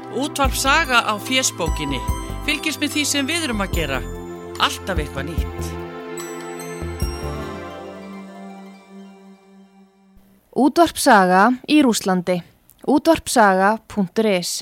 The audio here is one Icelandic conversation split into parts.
Útvarp Saga á fésbókinni. Fylgist með því sem við erum að gera. Alltaf eitthvað nýtt. Útvarp Saga í Rússlandi. útvarpsaga.is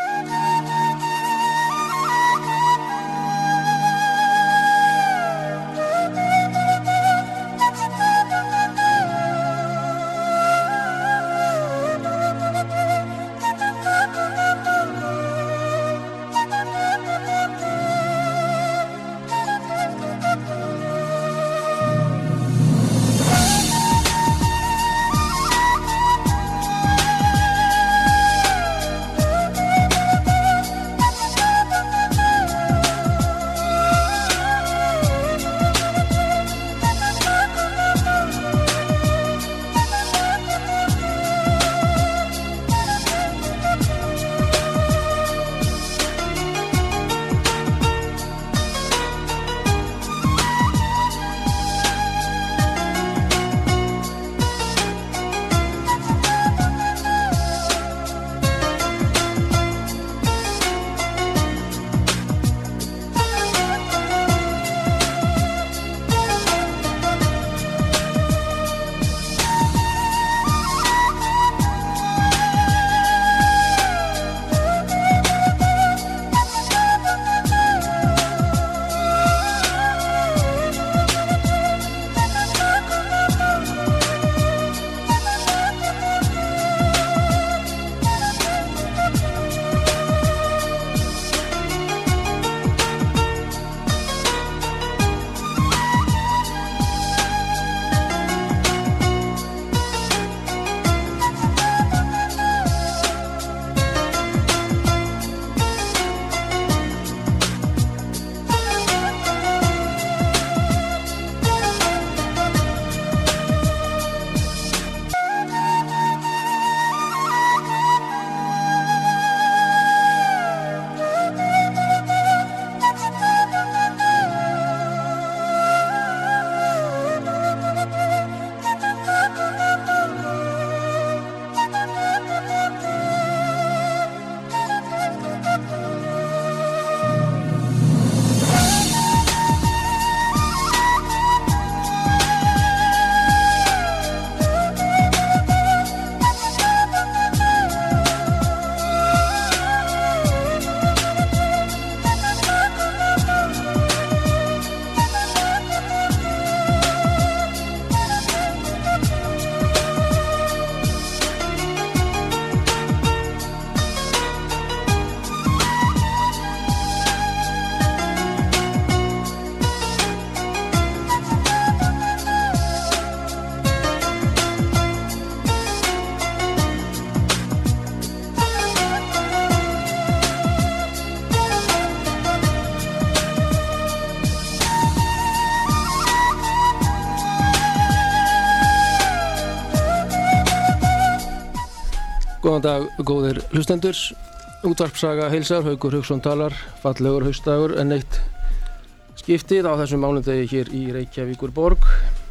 Góðan dag, góðir hlustendur. Útvarp Saga heilsar, Haukur Hauksson talar, fallegur haustdagur en eitt skiptið á þessum mánudegi hér í Reykjavíkurborg.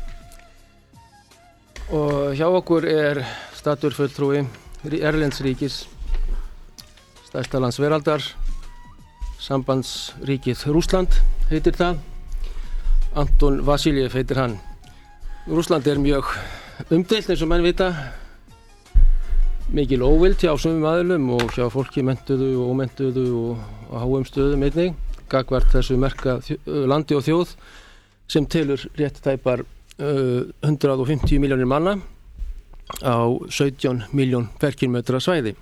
Og hjá okkur staddur fulltrúi erlends ríkis, stærsta lands veraldar, sambandsríkið Rússland heitir það. Anton Vasiljev heitir hann. Rússland mjög umdeilt eins og menn vita. Mikil óvild hjá sumum aðilum og hjá fólki menntuðu og ómenntuðu og háum stöðum einnig gagnvart þessu merka landi og þjóð sem telur rétt tæpar 150 milljónir manna á 17 milljón ferkílómetra svæði.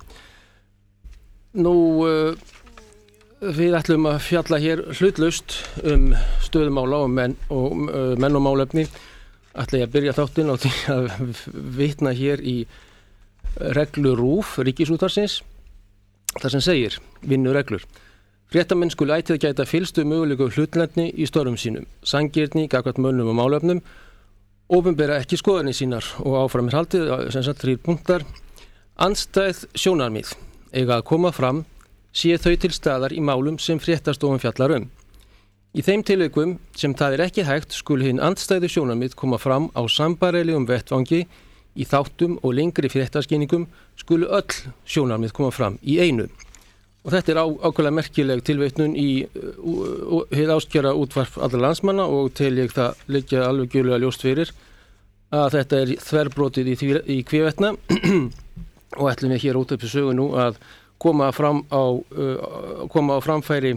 Nú, við ætlum að fjalla hér hlutlaust stöðumála og menn og málefni. Ætla ég að byrja þáttinn á því að vitna hér í reglur RÚV Ríkisútvarpsins þar sem segir, vinnureglur. Fréttamenn skulu ætíð gæta fyllstu mögulegu hlutlægni í störfum sínum, sanngirni gagnvart mönnum og málefnum, opinbera ekki skoðanir sínar og áfram haldið, sem sagt 3 punktar. Andstæð sjónarmið eiga að koma fram, sé þau til staðar í málum sem fréttastofan fjallar Í þeim tilvikum sem það ekki hægt skulu hinn andstæðu sjónarmið koma fram á sambærilegum vettvangi. Í þáttum og lengri fréttaskýningum skulu öll sjónarmið koma fram í einu. Og þetta ákveðlega merkileg tilveitnun í hið áskjara útvarp allra landsmanna og til ég það liggja alveg gjörlega ljóst fyrir að þetta þverbrotið í hvívetna og ætlum við hér út upp í sögu nú að koma á framfæri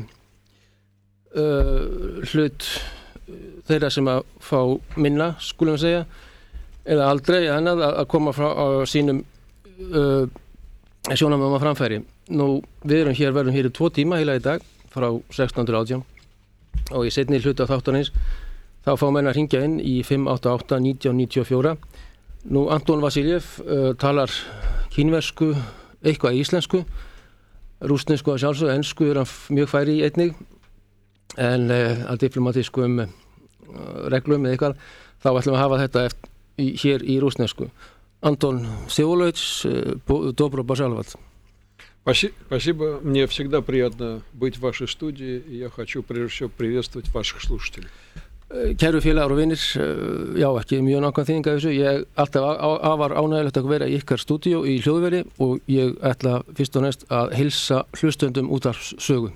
hlut þeirra sem að fá minna, skulum við segja, eða aldrei annað að koma frá sínum sjónarmiðum á framfæri. Nú, verðum hér í 2 tíma heila í dag frá 16:18 og í seinni hluta þáttarins þá fá menn að hringja inn í 588-1994. Nú, Anton Vasiljev talar kínversku, eitthvað íslensku, rússnesku að sjálfsögðu, ensku hann mjög færi í einnig, en að diplomatískum reglum eða eitthvað, þá ætlum við að hafa þetta hér í rússnesku. Антон Всеволодович, добро пожаловать. Спасибо. Мне всегда приятно быть в вашей студии, и я хочу прежде всего приветствовать ваших слушателей. Kæru félagar og vinir, já, ekki mjög nákvæm þýðing af þessu. Ég alltaf afar ánægilegt að vera í ykkar stúdíó í hljóðveri og ég ætla fyrst og næst að heilsa hlustendum útvarpssögu.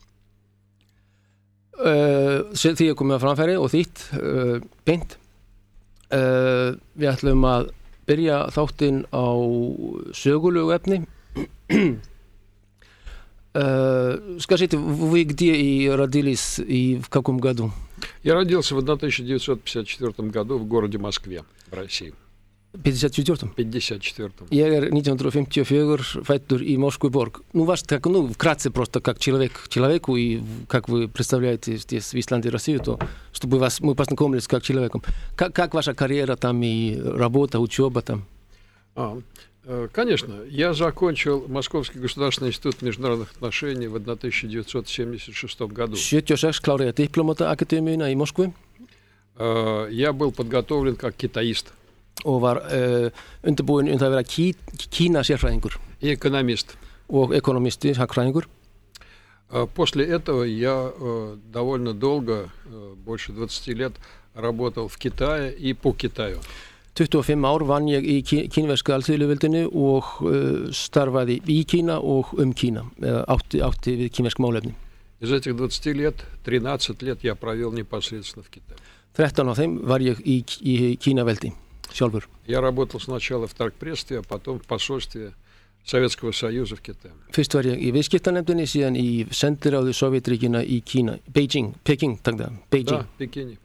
Því ég komið að framfæri og þýtt beint. Við ætlum að byrja þáttinn á sögulegu efni. Скажите, вы где и родились и в каком году? Я родился в 1954 году в городе Москве, в России. 54? 54. Ég 1954 fættur í Moskvuborg. Ну, вкратце просто как человеку, и как вы представляете здесь в Исландии Россию, то чтобы мы познакомились как человеком. Как ваша карьера там и работа, учеба там? Конечно. Я закончил Московский государственный институт международных отношений в 1976 году. 76 kláraði diplomatakademíuna í Moskvu. Я был подготовлен как китаист. Og var undirbúinn að vera Kína sérfræðingur. И экономист. Og ekonomisti, hagfræðingur. После этого я довольно долго, больше 20 лет, работал в Китае и по Китаю. 25 ár vann ég í kínversku alþýðlýðveldinu og starfaði í Kína og Kína, átti við kínversk málefni. Из этих 20 лет, 13 лет я провел непосредственно в Китае. 13 af þeim var ég í Kínaveldi sjálfur. Я работал сначала в торгпредстве, а потом в посольстве Советского Союза в Китае. Fyrst var ég í viðskiptanefndinni, síðan í sendiráði Sovétríkjanna í Kína, Beijing. Да, Пекине.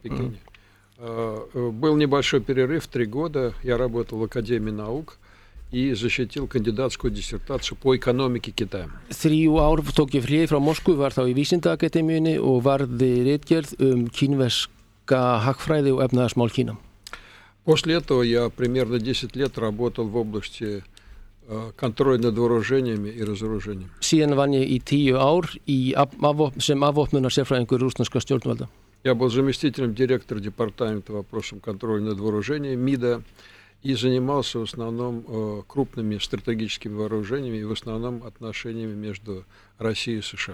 Был небольшой перерыв, 3 года. Я работал в Академии наук и защитил кандидатскую диссертацию по экономике Китая. 3 ár tók ég frí frá Moskvu, var þá í Vísindaakademíunni og varði ritgerð kínverska hagfræði og efnahagsmál Kína. После этого я примерно 10 лет работал в области контроля над вооружениями и разоружением. Síðan vann ég í 10 ár sem afvopnunar sérfræðingur rússneskra stjórnvalda. Я был заместителем директора департамента вопросам контроля над вооружением МИДа и занимался в основном крупными стратегическими вооружениями и в основном отношениями между Россией и США.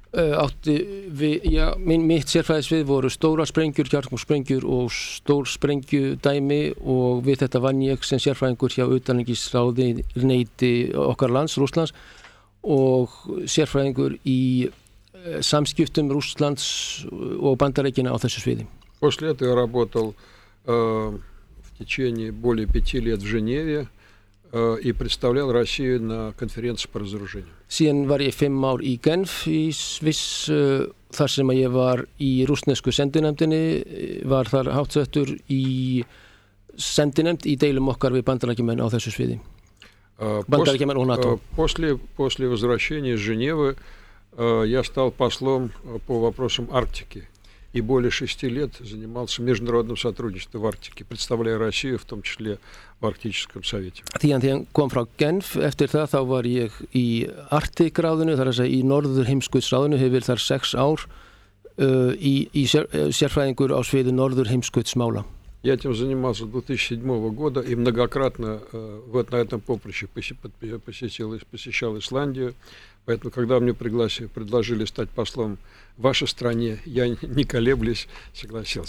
Mitt sérfræðisvið voru stóra sprengjur, kjarnorkusprengjur og stór sprengjudæmi og við þetta vann ég sem sérfræðingur hjá utanríkisráðuneyti okkar lands, Rússlands, og sérfræðingur í samskiptum Rússlands og Bandaríkjanna á þessu sviði. После этого я работал в течение более 5 лет в Женеве и представлял Россию на конференции по разоружению. Síðan var ég 5 ár í Genf í Sviss, þar sem ég var í rússnesku sendinefndinni, var þar háttsettur í sendinefnd í deilum okkar við Bandaríkjamenn á þessu sviði. Bandaríkjamenn og NATO. После возвращения из Женевы я стал послом по вопросам Арктики и более 6 лет занимался международным сотрудничеством в Арктике, представляя Россию, в том числе в Арктическом совете. Þegar ég kom frá Genf, eftir það þá var ég í Arktikráðinu, þar að segja í Norðurheimskautsráðinu, hefur verið þar 6 ár í sérfræðingur á sviði Norðurheimskautsmála. Я этим занимался с 2007 года и многократно вот на этом поприще посещал Исландию. Поэтому, когда мне предложили стать послом в вашей стране, я не колеблясь согласился.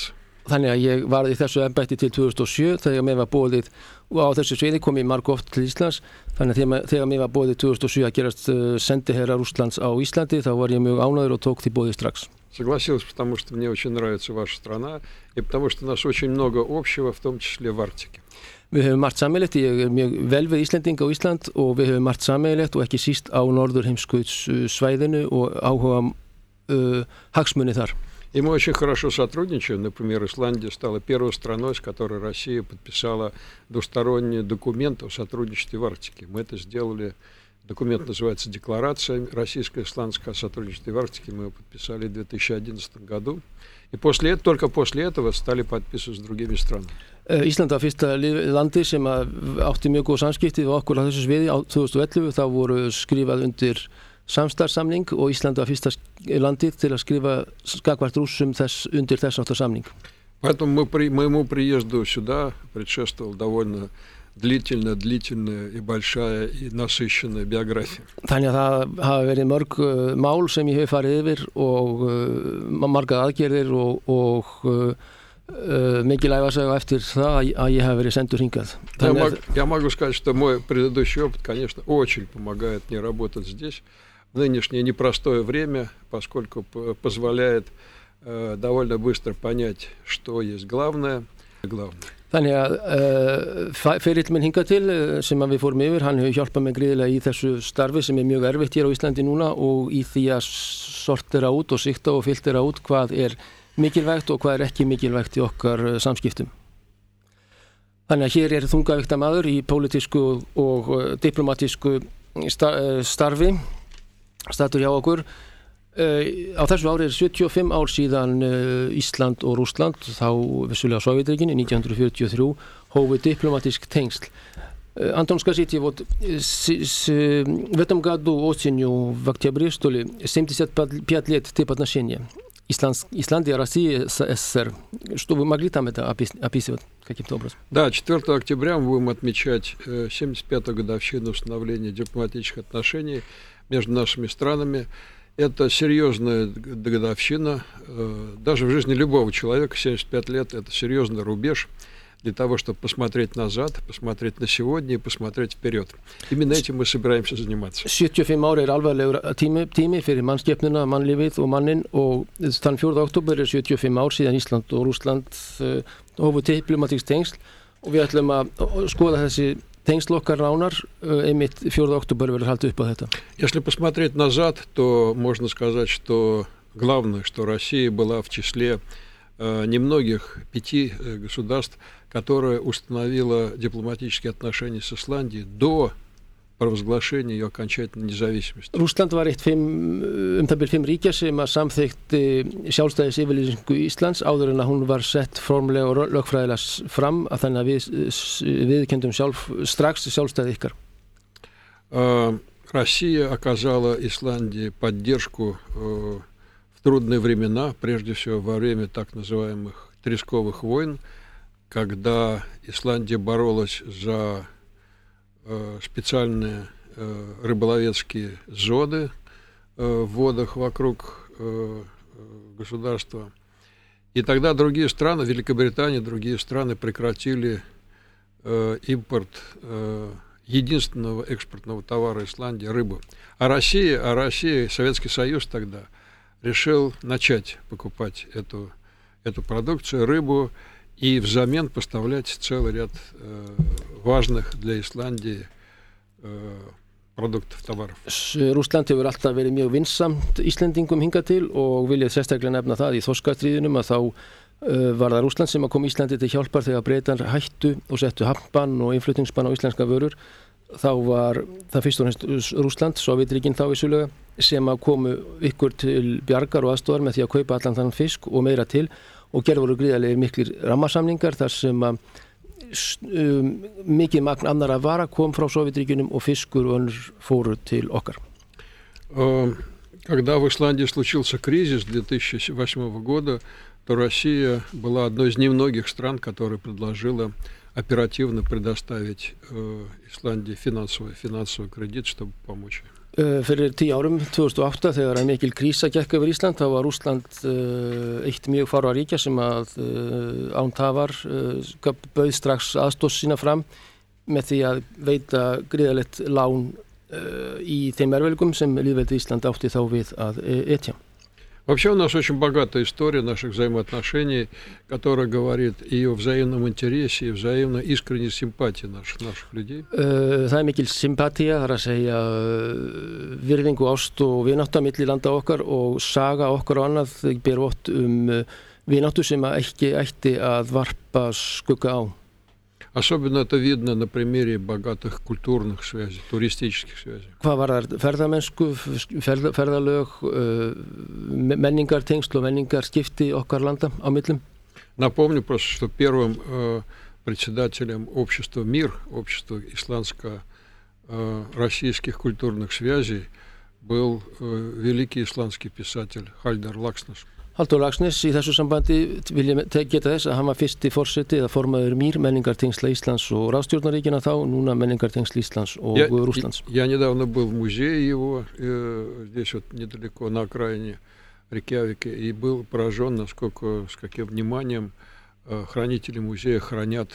Þannig að ég var í þessu embætti til 2007 þegar mér var boðið, og á þessu sviði kom ég margoft til Íslands, þannig að þegar mér var boðið 2007 að gerast sendiherra Rússlands á Íslandi, þá var ég mjög ánægður og tók því boðið strax. Согласился, потому что мне очень нравится ваша страна, и потому что у нас очень много общего, в том числе в Арктике. Við höfum margt sameiginlegt, ég er mjög vel við Íslendinga á Ísland og við höfum margt sameiginlegt og ekki síst á norður heimskautsvæðinu og áhuga hagsmuni þar. И мы очень хорошо сотрудничаем. Например, Исландия стала первой страной, с которой Россия подписала двусторонний документ о сотрудничестве в Арктике. Мы это сделали, документ называется «Декларация российско-исландского сотрудничества в Арктике». Мы его подписали в 2011 году. И только после этого stali подписывать с другими странами. Ísland var fyrsta landi sem átti mjög góð samskipti við okkur á þessu sviði á 2011. Þá voru skrifað undir samstarfssamning og Ísland var fyrsta landið til að skrifa gagnvart Rússum undir þess áttar samning. Поэтому моему приезду сюда предшествовала довольно длительная и большая и насыщенная биография. Þannig að það hafa verið mörg mál sem ég hef farið yfir og margar aðgerðir og mikil ævarsaga eftir það að ég hef verið sendur hingað. Я могу сказать, что мой предыдущий опыт, конечно, очень помогает мне работать здесь в нынешнее непростое время, поскольку позволяет довольно быстро понять, что есть главное. Þannig að ferill minn hingað til sem við fórum yfir, hann hefur hjálpað mig gríðilega í þessu starfi sem er mjög erfitt hér á Íslandi núna og í því að sortera út og sikta og filtera út hvað er mikilvægt og hvað er ekki mikilvægt í okkar samskiptum. Þannig að hér er þungavíkta maður í pólitísku og diplomatísku starfi statur hjá okkur. Á þessu ári 75 ár síðan Ísland og Rússland, þá vissulega Sovétríkin, 1943 hófu diplomatisk tengsl. Антон, скажите, вот в этом году осенью, в октябре, что ли, 75 лет тип отношения Исландия, Россия, СССР. Что вы могли там это описывать каким-то образом? Да, 4 октября мы будем отмечать 75-ю годовщину установления дипломатических отношений между нашими странами. Это серьезная годовщина. Даже в жизни любого человека 75 лет – это серьезный рубеж для того, чтобы посмотреть назад, посмотреть на сегодня и посмотреть вперед. Именно этим мы собираемся заниматься. 75 ár er alvarlegur tími fyrir mannskepnuna, mannlífið og mannin og þann 4. október er 75 ár síðan Ísland og Rússland hófu diplomatísk tengsl og við ætlum að skoða þessi tengsl okkar nánar, einmitt 4. október verður haldið upp á þetta. Если посмотреть назад, то можно сказать, что главное, что Россия была в числе немногих 5 государств, которое установило дипломатические отношения с Исландией до провозглашения ее окончательной независимости. Rússland var eitt 5 ríkja sem að samþykkti sjálfstæðisyfirlýsingu Íslands áður en að hún var sett formlega og lögfræðilega fram að þannig að við kenndum strax sjálfstæði ykkar. Россия оказала Исландии поддержку в трудные времена, прежде всего во время так называемых тресковых войн, когда Исландия боролась за специальные рыболовецкие зоны в водах вокруг государства. И тогда другие страны, Великобритания, другие страны прекратили импорт единственного экспортного товара Исландии – рыбы. А Россия, Советский Союз тогда решил начать покупать эту продукцию, рыбу, и взамен поставлять целый ряд важных для Исландии produktов, tovarov. Rússland hefur alltaf verið mjög vinsamt Íslendingum hingað til og viljað sérstaklega nefna það í þorskastríðunum að þá var það Rússland sem kom Íslandi til hjálpar þegar Bretar hættu og settu hafnbann og innflutningsbann á íslenska vörur. Þá var það fyrst og fremst Rússland, Sovétríkin þá vissulega, sem að komu ykkur til bjargar og aðstoðar með því að kaupa allan þann fisk og meira til og gerðu voru gríðarlega miklir rammasamningar þar sem að mikið magn annara vara kom frá Sovétríkjunum og fiskur og önnur fóru til okkar. Когда в Исландии случился кризис 2008 года, то Россия была одной из немногих стран, которая предложила оперативно предоставить Исландии финансовый кредит, чтобы помочь. Fyrir 10 árum, 2008, þegar mikil krísa gekk yfir Ísland, þá var Rússland eitt mjög fárra ríkja sem að án tafar bauð strax aðstoð sína fram með því að veita gríðarlegt lán í þeim erfiðleikum sem lýðveldið Ísland átti þá við að etja. Вообще у нас очень богатая история наших взаимоотношений, которая говорит и о взаимном интересе, и взаимной искренней симпатии наших людей. Það mikil sympatía, það að segja virðingu, ást og vinátta milli landa okkar og saga okkar og annað ber vott vináttu sem ekki ætti að varpa skugga á. Особенно это видно на примере богатых культурных связей, туристических связей. Hvað varðar ferðamennsku, ferðalög, menningartengsl og menningarskipti okkar landa á millum? Напомню просто, что первым председателем общества МИР, общества исландско-российских культурных связей, был великий исландский писатель Halldór Laxness. Halldór Laxness í þessu sambandi vil ég geta þess að hann var fyrsti forseti eða formaður MIR, menningartengsla Íslands og ráðstjórnaríkina þá, núna menningartengsla Íslands og Rússlands. Я недавно был в музее его, здесь вот недалеко на окраине Рейкьявика, и был поражен, насколько, с каким вниманием хранители музея хранят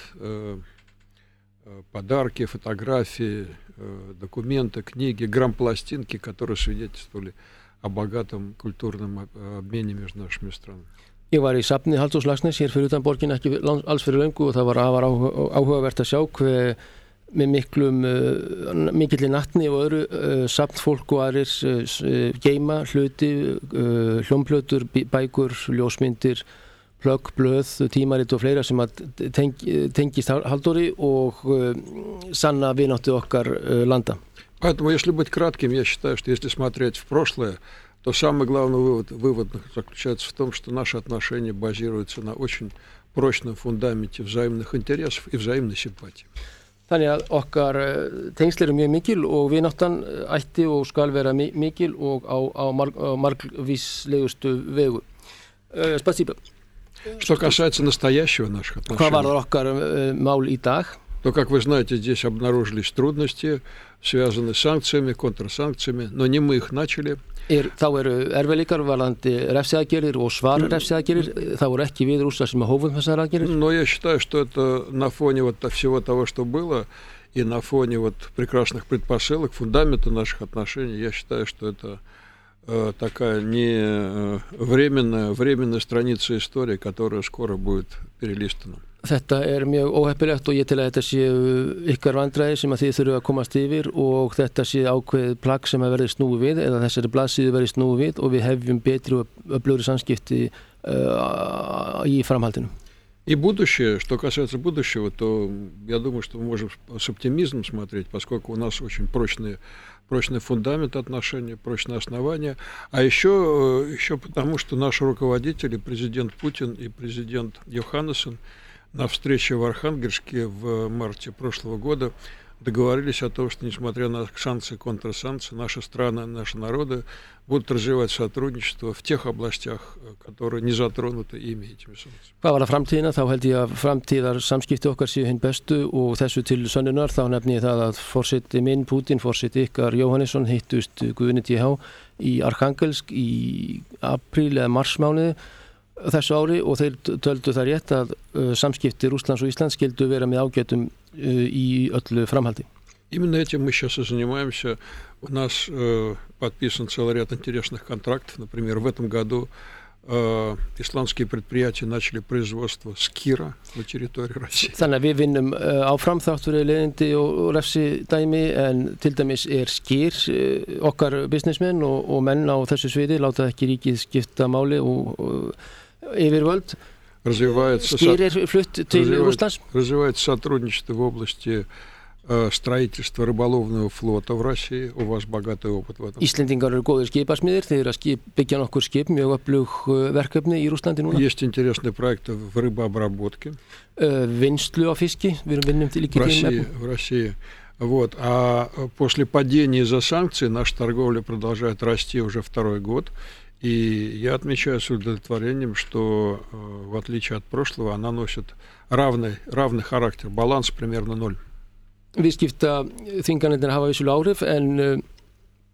подарки, фотографии, документы, книги, грампластинки, которые свидетельствовали о богатом культурном обмене между нашими странами. Ég var í safni Halldórs Laxness hér fyrir utan borgin ekki alls fyrir löngu og það var áhugavert að sjá hve með mikilli natni og öðru safnfólk og aðrir geyma hluti, hljómplötur, bækur, ljósmyndir, plögg, blöð, tímarit og fleira sem að tengist Halldóri og sanna vináttu okkar landa. Поэтому, если быть кратким, я считаю, что если смотреть в прошлое, то самый главный вывод заключается в том, что наши отношения базируются на очень прочном фундаменте взаимных интересов и взаимной симпатии. Þannig að okkar tengsl eru mjög mikil og vináttan ætti og skal vera mikil og á margvíslegustu vegu. Spasiba. Что касается настоящего наших отношений. Hvað varðar okkar mál í dag? То, как вы знаете, здесь обнаружились трудности, связанные с санкциями, контрсанкциями, но не мы их начали. Þá eru erfiðleikar varðandi refsiaðgerðir og svarrefsiaðgerðir, það voru ekki við Rússar sem hófum þessar aðgerðir. Но я считаю, что это на фоне вот всего того, что было, и на фоне вот прекрасных предпосылок, фундамента наших отношений, я считаю, что это такая не временная страница истории, которая скоро будет перелистана. Þetta mjög óheppilegt og ég til að þetta séu ykkar vandræði sem að þið þurfu að komast yfir og þetta sé ákveðið plagg sem að verði snúið við eða þessari blaðsíðu verði snúið við og við hefjum betri og öflugri samskipti í framhaldinu. И будущее, что касается будущего, то я думаю, что мы можем с оптимизмом смотреть, поскольку у нас очень прочный фундамент отношений, прочное основание. А еще потому, что наши руководители, президент Путин и президент Йоханнесен, на встрече в Архангельске в марте прошлого года договорились о том, что, несмотря на санкции, контрсанкции, наши страны, наши народы будут развивать сотрудничество в тех областях, которые не затронуты ими этими санкциями. Hvað var að framtíðina? Þá held ég að framtíðar samskipti okkar séu hinn bestu og þessu til sönnunar þá nefni ég það að forseti minn, Putin, forseti ykkar Jóhannesson hittust Guðni TH í Arhangelsk í apríl eða marsmánuði þessu ári og þeir töldu það rétt að samskipti Rússlands og Íslands skildu vera með ágætum í öllu framhaldi. Именно этим мы сейчас и занимаемся. У нас подписан целый ряд интересных контрактов. Например, в этом году íslenskir предприятия начали производство skýra á territóri Rússlands. Þannig að við vinnum áfram þátt fyrir leiðindi og refsidæmi en til dæmis skýr okkar businessmenn og menn á þessu sviði láta ekki ríkið skipta máli og yfirvöld. Skýr flutt til Rússlands. Развивается сотрудничество в области строительства рыболовного флота в России. У вас богатый опыт в этом. Íslendingar eru góðir skipasmiðir, þeir eru að byggja nokkur skip, mjög öflug verkefni í Rússlandi núna. Есть интересные проекты в рыбообработке. Vinnslu á fiski, við erum vinnum til í в России. Вот. А после падения из-за санкций наша торговля продолжает расти уже второй год. И я отмечаю с удовлетворением, что в отличие от прошлого она носит равный характер, баланс примерно 0. Viðskipta þvinganirnar hafa vissulega áhrif en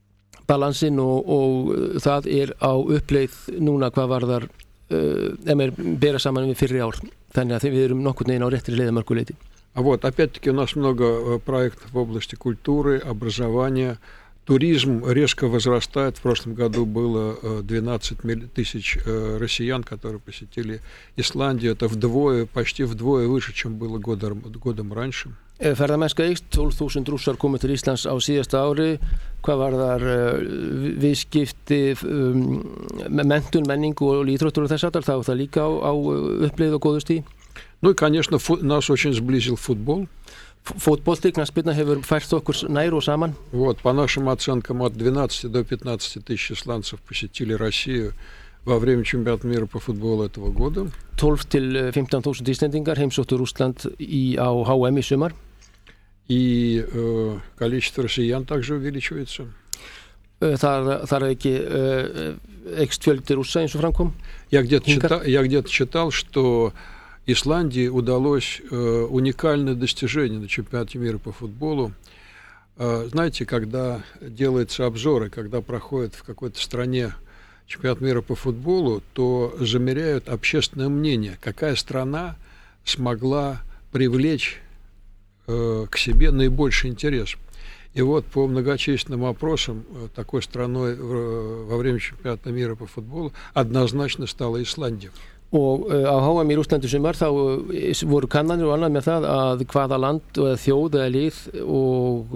balansinn og það á uppleið núna hvað varðar ef maður bera saman við fyrri ár. Þannig að við erum nokkurn veginn á réttri leið að mörgu leyti. А вот, опять-таки, у нас много проектов в области культуры, образования. Туризм резко возрастает. В прошлом году было 12 тысяч россиян, которые посетили Исландию. Это почти вдвое выше, чем было годом раньше. Ferðamennska eykst, 12.000 rússar komið til Íslands á síðasta ári. Hvað varðar viðskipti, menntun, menningu og íþróttur og þess aftar, þá það líka á uppleið og góðu stíð. Ну и, конечно, нас очень сблизил футбол. Fótbolti, knattspyrna hefur fært okkur nær og saman. Вот, по нашим оценкам, от 12 до 15 тысяч исландцев посетили Россию во время чемпионата мира по футболу этого года. 12 til 15.000 Íslendingar heimsóttu Rússland á HM í sumar. И количество россиян также увеличивается. Þar ekki eykst fjöldi Rússa eins og framkom. Я где-то читал, что Исландии удалось уникальное достижение на чемпионате мира по футболу. Знаете, когда делаются обзоры, когда проходит в какой-то стране чемпионат мира по футболу, то замеряют общественное мнение, какая страна смогла привлечь к себе наибольший интерес. И вот по многочисленным опросам такой страной во время чемпионата мира по футболу однозначно стала Исландия. Og á HM í Rússlandi sumar þá voru kannanir og annað með það að hvaða land eða þjóð eða lið og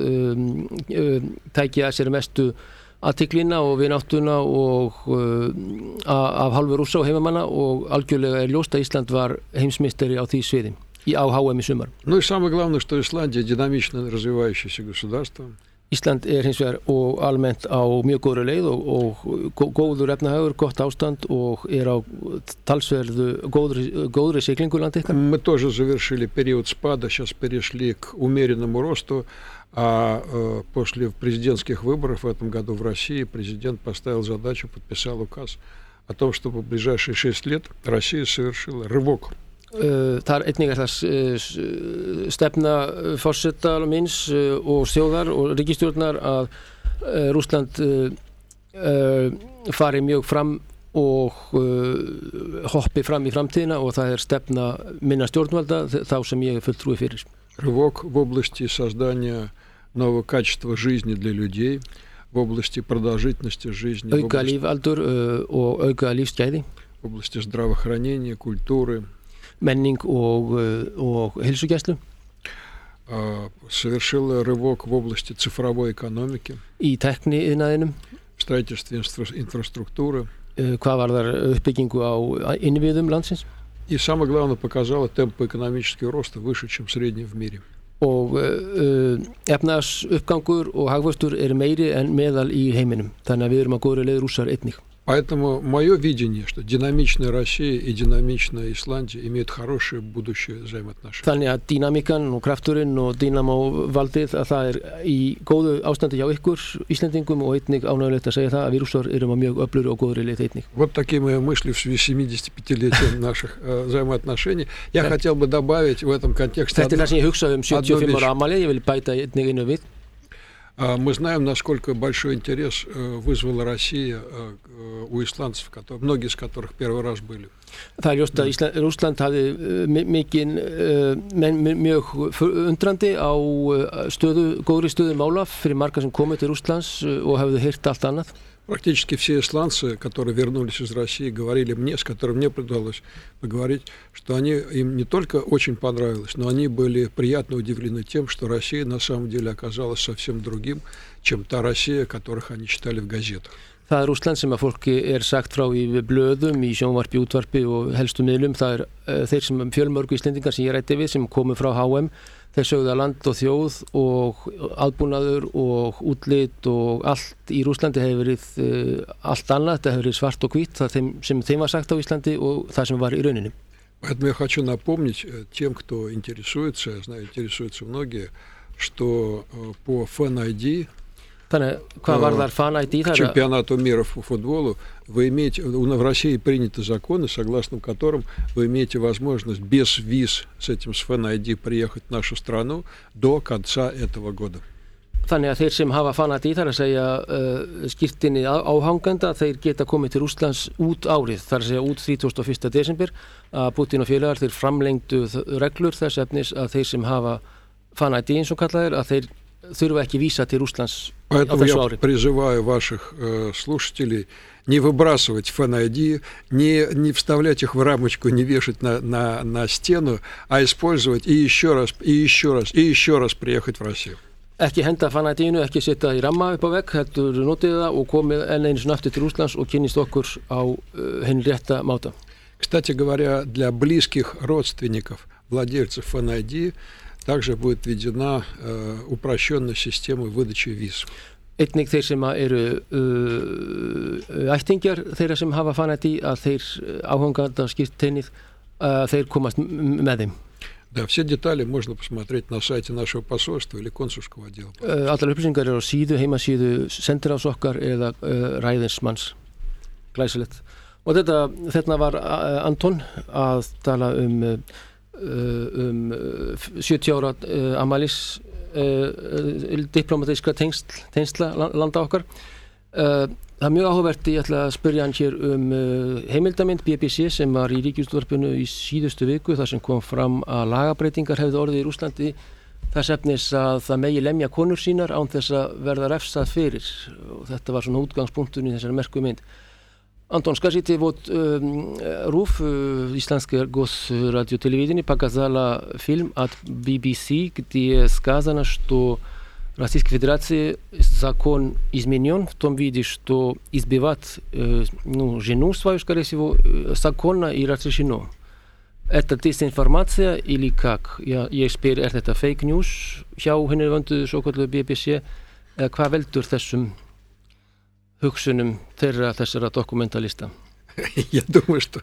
tæki að sér mestu athyglinna og vináttuna og af hálfu Rússa og heimamanna og algjörlega ljóst að Ísland var heimsmeistari á því sviði á HM í sumar. Ну и самое главное, что Исландия динамично развивающееся государство. Ísland hins vegar og almennt á mjög góðri leið og góður efnahagur, gott ástand og á talsverðu góðri siglingu landi ykkar. Мы тоже завершили период спада, сейчас перешли к умеренному росту, а после президентских выборов в этом году в России президент поставил задачу, подписал указ о том, чтобы в ближайшие 6 лет Россия совершила рывок. Þar einnig það stefna forseta minns og þjóðar og ríkisstjórnar að Rússland fari mjög fram og hoppi fram í framtíðina og það stefna minna stjórnvalda þá sem ég fulltrúi fyrir. Рывок в области создания нового качества жизни для людей, в области продолжительности жизни, auka lífaldur og auka lífsgæði, в области здравоохранения, культуры, menning og heilsugæslu. Совершила рывок в области цифровой экономики, í tækniiðnaðinum, в строительстве инфраструктуры. Hvað varðar uppbyggingu á innviðum landsins. И самое главное, показала темпы экономического роста выше, чем средний в мире. Og efnahagsuppgangur og hagvöxtur meiri en meðal í heiminum. Þannig að við erum á góðri leið Rússar einnig. Поэтому мое видение, что динамичная Россия и динамичная Исландия имеют хорошее будущее взаимоотношения. Þannig að dýnamikan og krafturinn og dýnamóvaldið að það í góðu ástandi hjá ykkur Íslendingum og einnig ánægulegt að segja það að við Rússar erum á mjög öflugri og góðri leið einnig. Вот такие мои мысли в связи с 75-летием наших взаимоотношений. Я хотел бы добавить в этом контексте Þetta það sem ég hugsa 75 ára afmæli, ég vil bæta einnig einu við. Мы знаем, насколько большой интерес вызвала Россия у исландцев, многие из которых первый раз были. Það ljóst að Rússland hafði mjög undrandi á góðri stöðu mála fyrir marga sem komið til Rússlands og hafðu heyrt allt annað. Практически все исландцы, которые вернулись из России, говорили мне, с которыми мне удалось поговорить, что им не только очень понравилось, но они были приятно удивлены тем, что Россия на самом деле оказалась совсем другим, чем та Россия, которых они читали в газетах. Það Rússland sem að fólki sagt frá í blöðum, í sjónvarpi, útvarpi og helstu miðlum, það þeir sem fjölmörgu Íslendingar sem ég ræddi við sem komu frá HM, þeir sögðu að land og þjóð og aðbúnaður og útlit og allt í Rússlandi hefur verið allt annað, þetta hefur verið svart og hvítt, það sem þeim var sagt á Íslandi og það sem var í rauninni. Поэтому я хочу напомнить тем, кто интересуется, я знаю, интересуются многие, что по Fan-ID Þannig, hvað varðar Fan-ID? К чемпионату мира по футболу вы имеете, в России приняты законы, согласно которым вы имеете возможность без виз с Fan-ID приехать в нашу страну до конца этого года. Þannig að þeir sem hafa fanati, þar að segja skírtinni áhanganda, þeir geta komið til Rússlands út árið, þar að segja út 31. desember, að Putin og félagar þeir framlengdu reglur þess efnis að þeir sem hafa fanati eins og kallaðir, að þeir þurfa ekki vísa til Rússlands á þessu ári. Поэтому я призываю ваших слушателей не выбрасывать фан-ID, не вставлять их в рамочку, не вешать на стену, а использовать и еще раз приехать в Россию. Ekki henda fanatiðinu, ekki setja í ramma upp á vegg, heldur notið það og komið enn einu sinni aftur til Rússlands og kynnist okkur á hinn rétta máta. Кстати говоря, для близких родственников владельцев фан-ID также будет введена упрощенная система выдачи виз. Einnig þeir sem eru ættingjar þeirra sem hafa fanati að þeir áhanganda skírteinið, þeir komast með þeim. Да, все детали можно посмотреть на сайте нашего посольства или консульского отдела. Allar upplýsingar eru á heimasíðu sendiráðs okkar eða ræðismanns. Glæsilegt. Og þetta var Anton að tala 70 ára afmælis diplomatiska tengsla landa okkar. Það er mjög áhugavert, ég ætla að spyrja hann hér heimildamynd BBC sem var í ríkisútvarpinu í síðustu viku þar sem kom fram að lagabreytingar hefði orðið í Rússlandi þess efnis að það megi lemja konur sínar án þess að verða refsað fyrir og þetta var svona útgangspunkturinn í þessari merku mynd. Антон, скажите, вот исландское госрадиотелевидение показало фильм от BBC, где сказано, что в Российской Федерации закон изменен в том виде, что избивать жену свою, скорее всего, законно и разрешено. Это дезинформация или как? Ég spyr, þetta fake news hjá henni vöndu svokölluðu BBC eða hvað veldur þessum hugsunum þessara dokumentalista? Я думаю, что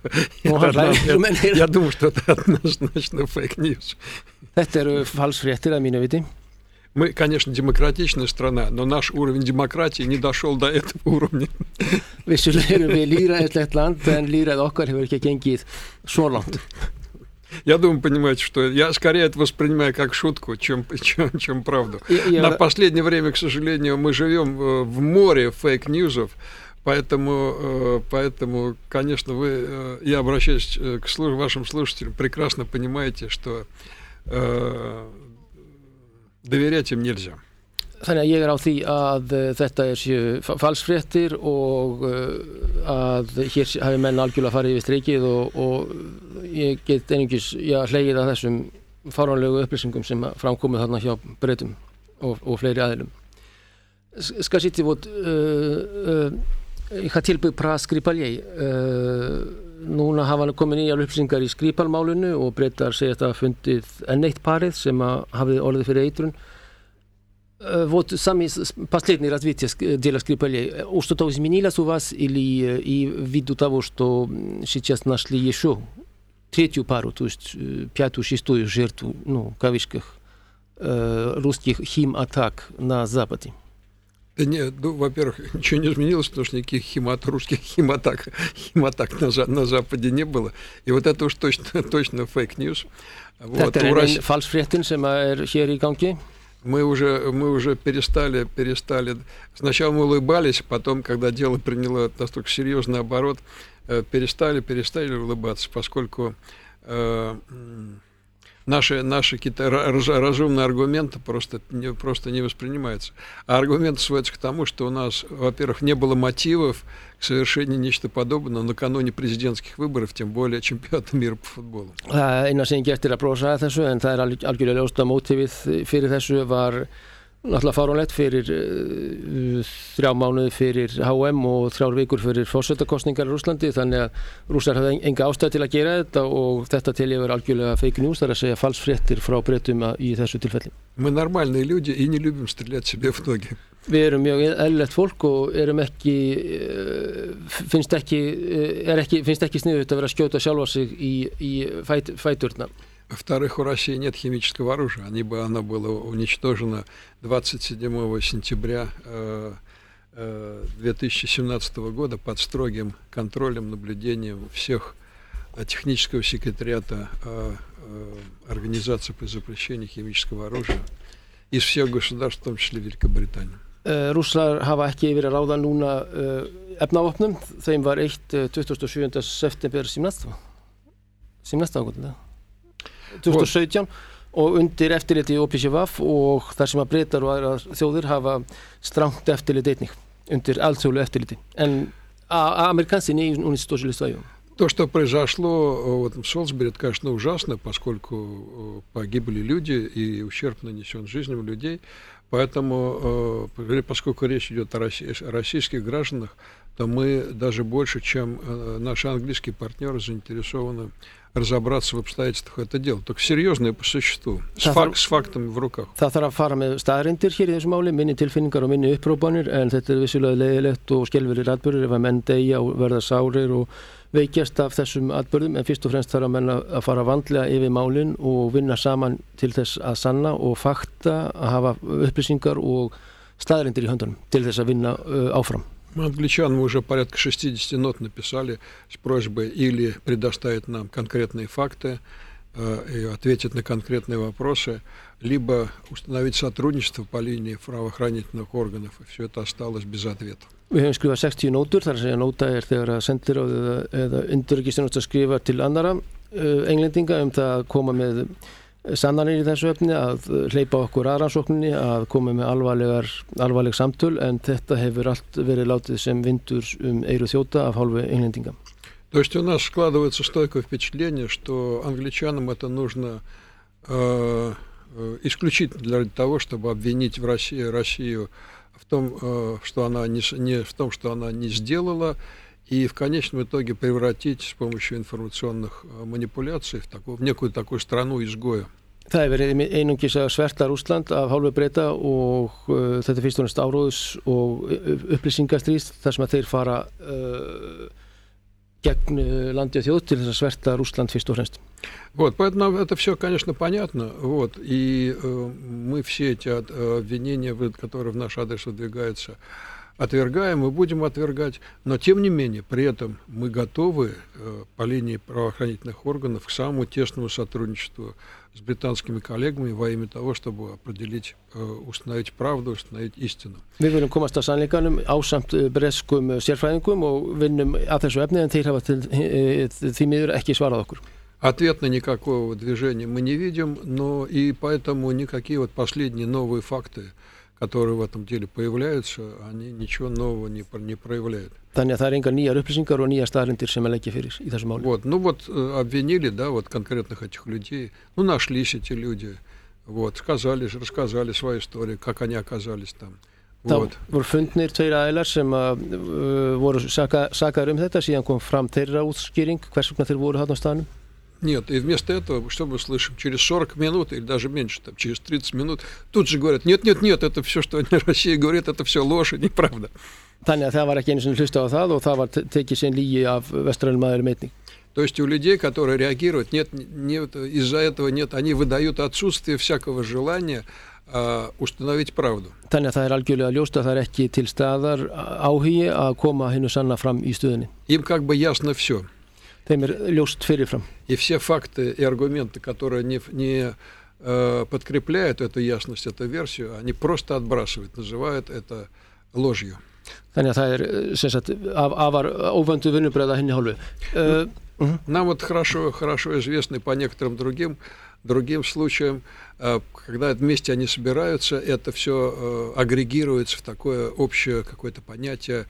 это однозначно fake news. Þetta eru falsfréttir að mínu viti. Мы, конечно, демократичная страна, но наш уровень демократии не дошел до этого уровня. Vissulega erum við lýðræðislegt land, en lýðræði okkar hefur ekki gengið svo langt. Я думаю, понимаете, что я скорее это воспринимаю как шутку, чем правду. На последнее время, к сожалению, мы живем в море фейк-ньюсов, поэтому, конечно, я обращаюсь к вашим слушателям, прекрасно понимаете, что доверять им нельзя. Þannig að ég á því að þetta séu falsfréttir og að hér hafi menn algjörlega farið yfir strikið og ég get einungis hlegið að þessum fáránlegu upplýsingum sem framkomið þarna hjá Bretum og fleiri aðilum. Skажите, вот ég хотел бы про Skripal. Núna hafa komið nýjar upplýsingar í Skripal-málinu og Bretar segja að það hafa fundið enn eitt parið sem hafði orðið fyrir eitrun. Вот сами последние развития дела Skripal, что-то изменилось у вас или и ввиду того, что сейчас нашли еще третью пару, то есть пятую, шестую жертву, в кавычках, русских химатак на Западе? Да нет, во-первых, ничего не изменилось, потому что никаких русских химатак на Западе не было. И вот это уж точно фейк-ньюс. Þetta er falsfréttin sem hér í gangi. Мы уже перестали. Сначала мы улыбались, потом, когда дело приняло настолько серьезный оборот, перестали улыбаться, поскольку наши какие-то разумные аргументы просто не воспринимаются. А аргументы сводятся к тому, что у нас, во-первых, не было мотивов к совершению нечто подобного накануне президентских выборов, тем более чемпионата мира по футболу. Eina sem ég eftir að prófa þessu, en það algjörlega ljóst að mótífið fyrir þessu var náttúrulega fáránlegt fyrir 3 mánuði fyrir HM og 3 vikur fyrir forsetakosningar í Rússlandi, þannig að Rússar hafði enga ástæðu til að gera þetta og þetta til ég verið algjörlega fake news, það að segja falsfréttir frá Bretum í þessu tilfelli. Мы нормальные люди и не любим стрелять себе в ноги. Við erum mjög eðlilegt fólk og finnst ekki sniðugt að vera að skjóta sjálfa sig í fæturna. Во-вторых, у России нет химического оружия. Оно было уничтожено 27 сентября 2017 года под строгим контролем, наблюдением всех технического секретариата Организации по запрещению химического оружия. из всех государств, в том числе Великобритании. Rússar hafa ekki verið að ráða núna efnavopnum. Þeim var 27. september 17. 2017 og undir eftirliti OPCW og þar sem að Bretar og aðrar þjóðir hafa strangt eftirlit einnig undir alþjóðlegu eftirliti. En американцы не уничтожили свое. То, что произошло в этом Солсбери, это, конечно, ужасно, поскольку погибли люди и ущерб нанесен жизням людей. Поэтому, поскольку речь идет о российских гражданах, то мы даже больше, чем наши английские партнеры, заинтересованы разобраться в обстоятельствах этого дела. Только серьезное по существу, с фактами в руках. Það þarf að fara með staðreyndir hér í þessu máli, minni tilfinningar og minni upprópanir, en þetta vissulega leiðilegt og skelfilegir atburðir ef að menn deyja og verða sárir og veikjast af þessum atburðum, en fyrst og fremst þarf að menn að fara vandlega yfir málin og vinna saman til þess að sanna og fakta, að hafa upplýsingar og staðreyndir í höndunum til þess að vinna áfram. Англичанам уже порядка 60 нот написали с просьбой или предоставить нам конкретные факты и ответить на конкретные вопросы, либо установить сотрудничество по линии правоохранительных органов, и все это осталось без ответа. Við höfum skrifað 60 nótur, þar að segja nóta þegar að sendiráð eða undirríkisþjónusta skrifar til annara englendinga það að koma með sannanir í þessu efni, að hleypa okkur aðrannsókninni, að koma með alvarleg samtöl, en þetta hefur allt verið látið sem vindur eyru þjóta af hálfu englendinga. То есть у нас складывается стойкое впечатление, что англичанам это нужно исключительно для того, чтобы обвинить Россию в том, что она не сделала, и в конечном итоге превратить с помощью информационных манипуляций в некую такую страну-изгоя. Það hefur verið einungis að sverta Rússland af hálfu Breta og þetta fyrst og næst áróðus og upplýsingastríð þar sem að þeir fara gegn landi og þjóð til þess að sverta Rússland fyrst og fremst. Вот, поэтому это все, конечно, понятно. Вот, и мы все эти обвинения, которые в наш адрес выдвигаются, отвергаем и будем отвергать, но тем не менее при этом мы готовы по линии правоохранительных органов к самому тесному сотрудничеству с британскими коллегами во имя того, чтобы определить, установить правду, установить истину. Við viljum komast að sannleikanum ásamt breskum sérfræðingum og vinnum að þessu efni, en þeir hafa því miður ekki svarað okkur. Ответа никакого движения мы не видим, но и поэтому никакие вот последние новые факты, которые в этом деле появляются, они ничего нового не проявляют. Þannig að það engar nýjar upplýsingar og nýjar staðreyndir sem leggja fyrir í þessu máli. Вот, ну вот обвинили, да, вот конкретных этих людей, ну нашлись эти люди, вот, рассказали свою историю, как они оказались там. Það voru fundnir tveir aðilar sem voru sakaðir þetta, síðan kom fram þeirra útskýring, hvers vegna þeir voru þarna á staðnum. Нет, и вместо этого, что мы слышим, через 40 минут или даже меньше, там, через 30 минут, тут же говорят, нет, это все, что Россия говорит, это все ложь и неправда. Þannig að það var ekki einu sinni hlusta á það og það var tekið sem lígi af vestrænum aðilum einnig. То есть у людей, которые реагируют, нет, из-за этого нет, они выдают отсутствие всякого желания установить правду. Þannig að það algjörlega ljóst að það ekki til staðar áhugi að koma hinu sanna fram í stöðunni. Им как бы ясно все. Þeim ljóst fyrirfram. И все факты и аргументы, которые не подкрепляют эту ясность, эту версию, они просто отбрасывают, называют это ложью. Þannig að það sem sagt afar óvöndu vinnubrögð að henni hálfu. Нам вот хорошо известно по некоторым другим случаям, когда вместе они собираются, это все агрегируется в такое общее какое-то понятие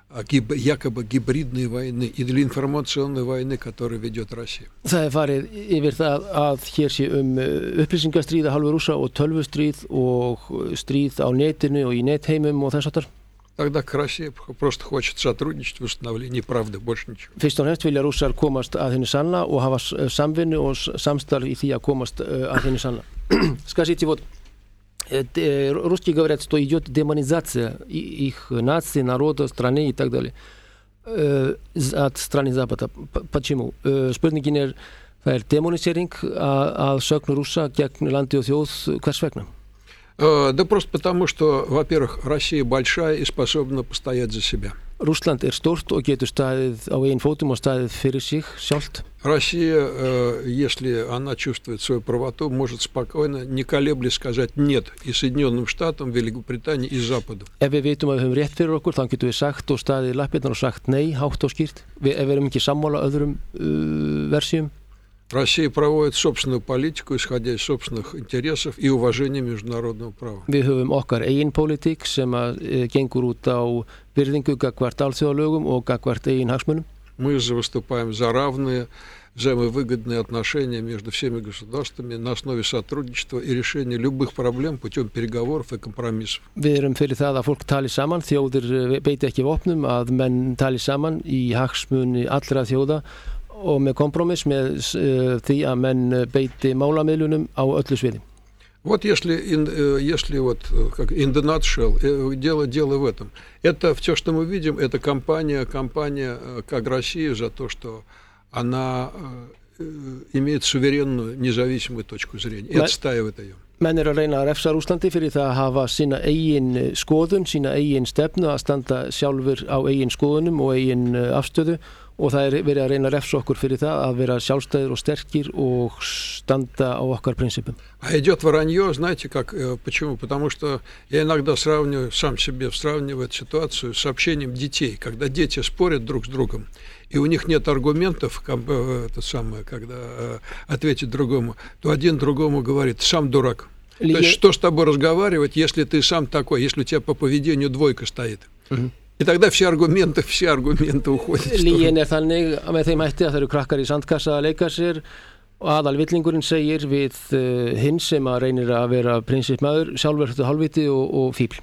якобы гибридной войны или информационной войны, которую ведет Россия. Það farið yfir það að hér sé upplýsingastríð af hálfu Rússa og tölvustríð og stríð á netinu og í netheimum og þess aftar. Тогда Россия просто хочет сотрудничать в установлении правды, больше ничего. Fyrst og fremst vilja Rússar komast að henni sanna og hafa samvinnu og samstarf í því að komast að henni sanna. Скажите, вот русские говорят, что идет демонизация их нации, народа, страны и так далее от страны Запада. Почему? Spurningin það demonisering að sögn Rússa gegn landi og þjóð, hvers vegna? Да просто потому, что, во-первых, Россия большая и способна постоять за себя. Rússland stórt og getur staðið á eigin fótum og staðið fyrir sig sjálft. Россия, если она чувствует свою правоту, может спокойно, не колеблясь, сказать «нет» и Соединенным Штатам, Великобритании и Западу. Ef við vitum að við höfum rétt fyrir okkur, þá getum við sagt og staðið í lappirnar og sagt nei, hátt og skýrt. Ef við erum ekki sammála öðrum versjum. Россия проводит собственную политику, исходя из собственных интересов и уважения международного права. Við höfum okkar eigin pólitík sem gengur út á virðingu gagnvart alþjóðalögum og gagnvart eigin hagsmunum. Мы же выступаем за равные, взаимовыгодные отношения между всеми государствами на основе сотрудничества и решения любых проблем путем переговоров и компромиссов. Við erum fyrir það að fólk tali saman, þjóðir beiti ekki vopnum, að menn tali saman í hagsmuni allra þjóða og með kompromiss með því að menn beiti málamiðlunum á öllu sviði. Вот если вот как in the nutshell, дело в этом. Это все, что мы видим, это кампания как Россия за то, что она имеет суверенную, независимую точку зрения и отстаивает ее. Menn að reyna að refsa Rússlandi fyrir það að hafa sína eigin skoðun, sína eigin stefnu, að standa sjálfur á eigin skoðunum og eigin afstöðu og það verið að reyna að refsa okkur fyrir það að vera sjálfstæðir og sterkir og standa á okkar prinsipum. А идет вранье, знаете, как, почему? Потому что я иногда сравниваю эту ситуацию с общением детей, когда дети спорят друг с другом, и у них нет аргументов, когда ответить другому, то один другому говорит: сам дурак. То есть что с тобой разговаривать, если ты сам такой, если у тебя по поведению двойка стоит? И тогда все аргументы уходят. Lígin þannig með þeim hætti að það eru krakkar í sandkassa að leika sér og aðalvillingurinn segir við hinn sem að reynir að vera prinsipmaður, sjálfur hálfviti og fíbl.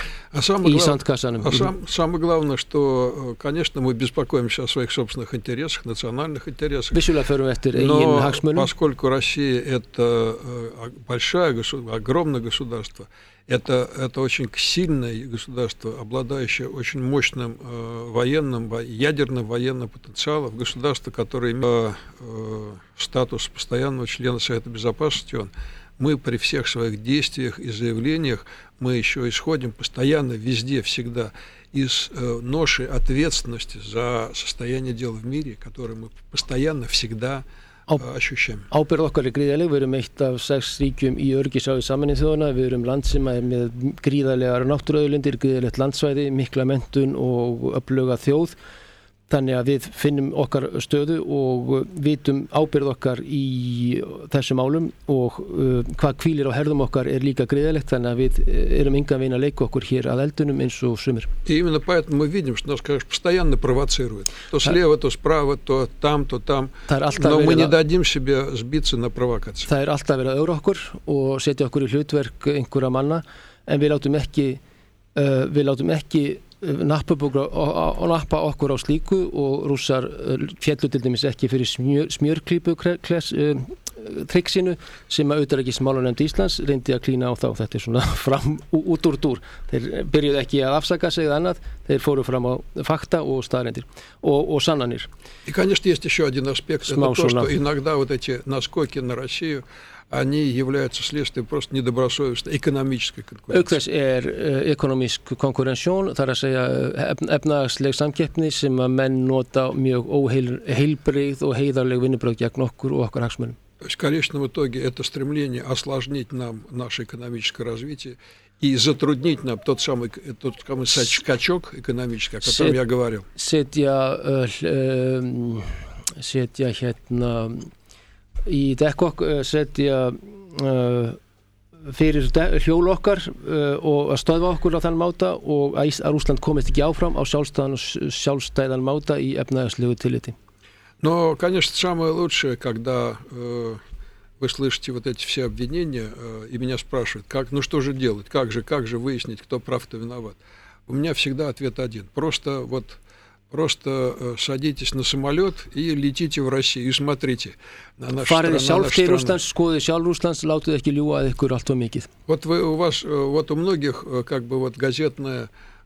Самое главное, что, конечно, мы беспокоимся о своих собственных интересах, национальных интересах. Но поскольку Россия это огромное государство, это очень сильное государство, обладающее очень мощным ядерным военным потенциалом, государство, которое имеет статус постоянного члена Совета Безопасности, мы при всех своих действиях и заявлениях, мы еще исходим постоянно, везде, всегда из ноши ответственности за состояние дел в мире, которое мы постоянно, всегда ощущаем. Ábyrgð okkar gríðarleg, við erum eitt af 6 ríkjum í öryggisráði Sameinuðu þjóðanna, við erum land sem með gríðarlegar náttúruauðlindir, gríðarlegt landsvæði, mikla menntun og öfluga þjóð. Þannig að við finnum okkar stöðu og vitum ábyrgð okkar í þessum málum og hvað hvílir á herðum okkar líka gríðarlegt, þannig að við erum engan veginn að leika okkur hér að eldunum eins og sumir. И именно поэтому мы видим, что нас, конечно, постоянно провоцируют. То слева, то справа, то там, то там. Но мы не дадим себе сбиться на провокации. Það alltaf verið að ögra okkur og setja okkur í hlutverk einhverja manna, en við látum ekki nappa okkur á slíku og Rússar féllu til dæmis ekki fyrir smjörklípu triksinu sem að utanríkismálanefnd Íslands reyndi að klína á þá. Þetta svona fram út úr dúr. Þeir byrjuðu ekki að afsaka sig eða annað, þeir fóru fram á fakta og staðreyndir og sannanir. И, конечно, есть еще один аспект, это то, что иногда вот эти наскоки на Россию, они являются следствием просто недобросовестной экономической конкуренции. Auk þess ekonomísk konkurrensjón, þar að segja efnahagsleg samkeppni sem að menn nota mjög óheilbrigð og heiðarleg vinnubrögð gegn okkur og okkar hagsmunum. То есть в конечном итоге это стремление осложнить нам наше экономическое развитие и затруднить нам тот самый скачок экономический, о котором я говорил. Setja hérna í dekkokk, setja fyrir hjól okkar og að stöðva okkur á þann máta og að Rússland komist ekki áfram á sjálfstæðan máta í efnahagslegu tilliti. Но, конечно, самое лучшее, когда вы слышите вот эти все обвинения и меня спрашивают, что же делать, как же выяснить, кто прав, кто виноват. У меня всегда ответ один. Просто садитесь на самолет и летите в Россию и смотрите на нашу страну. Skoðið sjálf Rússlands, látið ekki ljúga að ykkur allt of mikið. Вот у многих как бы вот газетная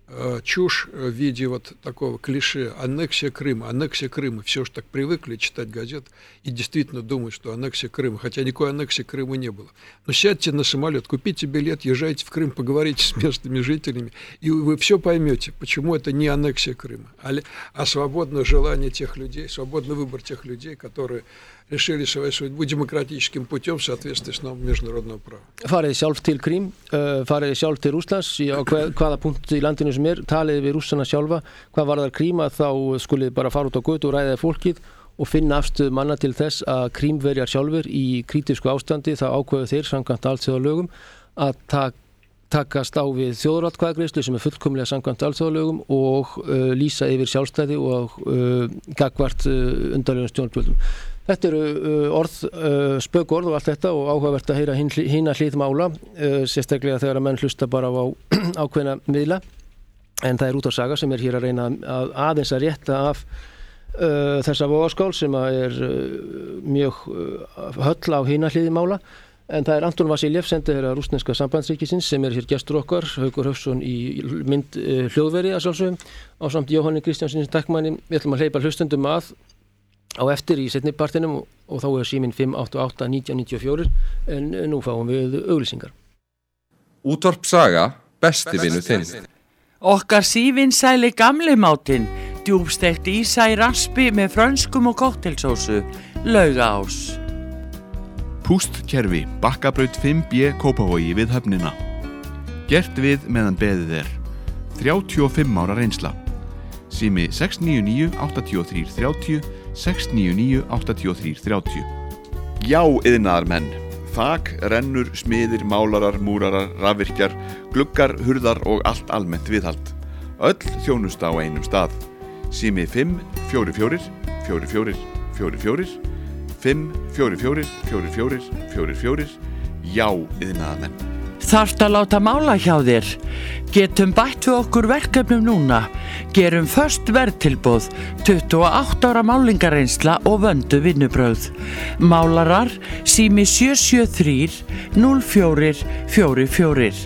чушь в виде вот такого клише аннексия Крыма. Все же так привыкли читать газеты и действительно думают, что аннексия Крыма, хотя никакой аннексии Крыма не было. Но сядьте на самолет, купите билет, езжайте в Крым, поговорите с местными жителями, и вы все поймете, почему это не аннексия Крыма, а свободное желание тех людей, свободный выбор тех людей, которые решили свою судьбу демократическим путем в соответствии с нормами международного права. Farið sjálf til Krím, farið sjálf til Rússlands á hvaða punkt í landinu sem talið við rússana sjálfa, hvað varðar Krím að þá skulið bara fara út á götu og ræða fólkið og finna afstöðu manna til þess að Krímverjar sjálfur í krítísku ástandi þá ákveðu þeir samkvæmt alþjóðalögum að takast á við þjóðaratkvæðagreiðslu sem fullkomlega samkvæmt alþjóðalögum og lýsa yfir sjálfstæði og gagnvart undarlegum stjórnvöldum. Þetta eru spök orð og allt þetta og áhugavert að heyra hina hlið mála, sérstaklega þegar að menn hlusta bara á ákveðna miðla, en það er útvarpssaga sem er hér að reyna að aðeins að rétta af þessa vogaskál sem er mjög höll á hina hliði mála. En það er Anton Vasiljev, sendiherra rússneska sambandsríkisins, sem er hér gestur okkar, Haukur Hauksson í mynd hljóðveri að sjálfsögum, ásamt Jóhanni Kristjánsinni Dagmanni. Við ætlum að hleypa hlustendum að á eftir í seinni partinum og þá er síminn 588 1994, en nú fáum við auglýsingar. Útvarpssaga, besti vinur þinn. Okkar sívinsæli gamli mátinn, djúpstekt ísa í raspi með frönskum og koktelsósu, Laugaás. Pústkerfi, Bakkabraut 5B Kópavogi við höfnina. Gert við meðan beðið er. 35 ára reynsla. Sími 699 83 30 699 83 30. Já, iðnaðarmenn. Þak, rennur, smiðir, málarar, múrarar, rafvirkjar, gluggar, hurðar og allt almennt viðhald. Öll þjónusta á einum stað. Sími 5 44 44 44 5 44 44 44. Já, iðnaðarmenn. Þarft að láta mála hjá þér. Getum bætt við okkur verkefnum núna. Gerum föst verðtilboð, 28 ára málingareynsla og vöndu vinnubrögð. Málarar, sími 773 04 44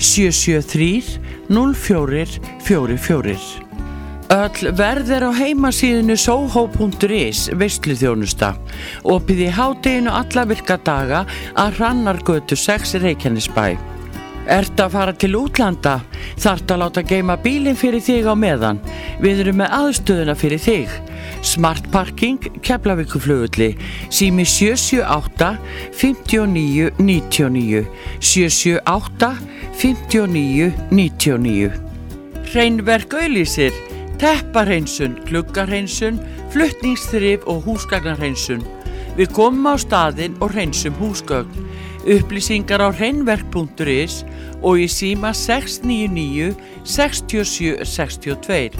773 04 44. Öll verð er á heimasíðunni soho.is veisluþjónusta. Opið í hádeginu alla virka daga að Hrannargötu 6 Reykjanesbæ. Ert að fara til útlanda? Þarft að láta geyma bílinn fyrir þig á meðan. Við erum með aðstöðuna fyrir þig. Smart Parking, Keflavíkurflugvelli, sími 778 59 99 778 59 99. Hreinverk auglýsir, tepparhreinsun, gluggarhreinsun, flutningsþrif og húsgagnarhreinsun. Við komum á staðinn og hreinsum húsgögn. Upplýsingar á hreinverk.is og í síma 699 67 62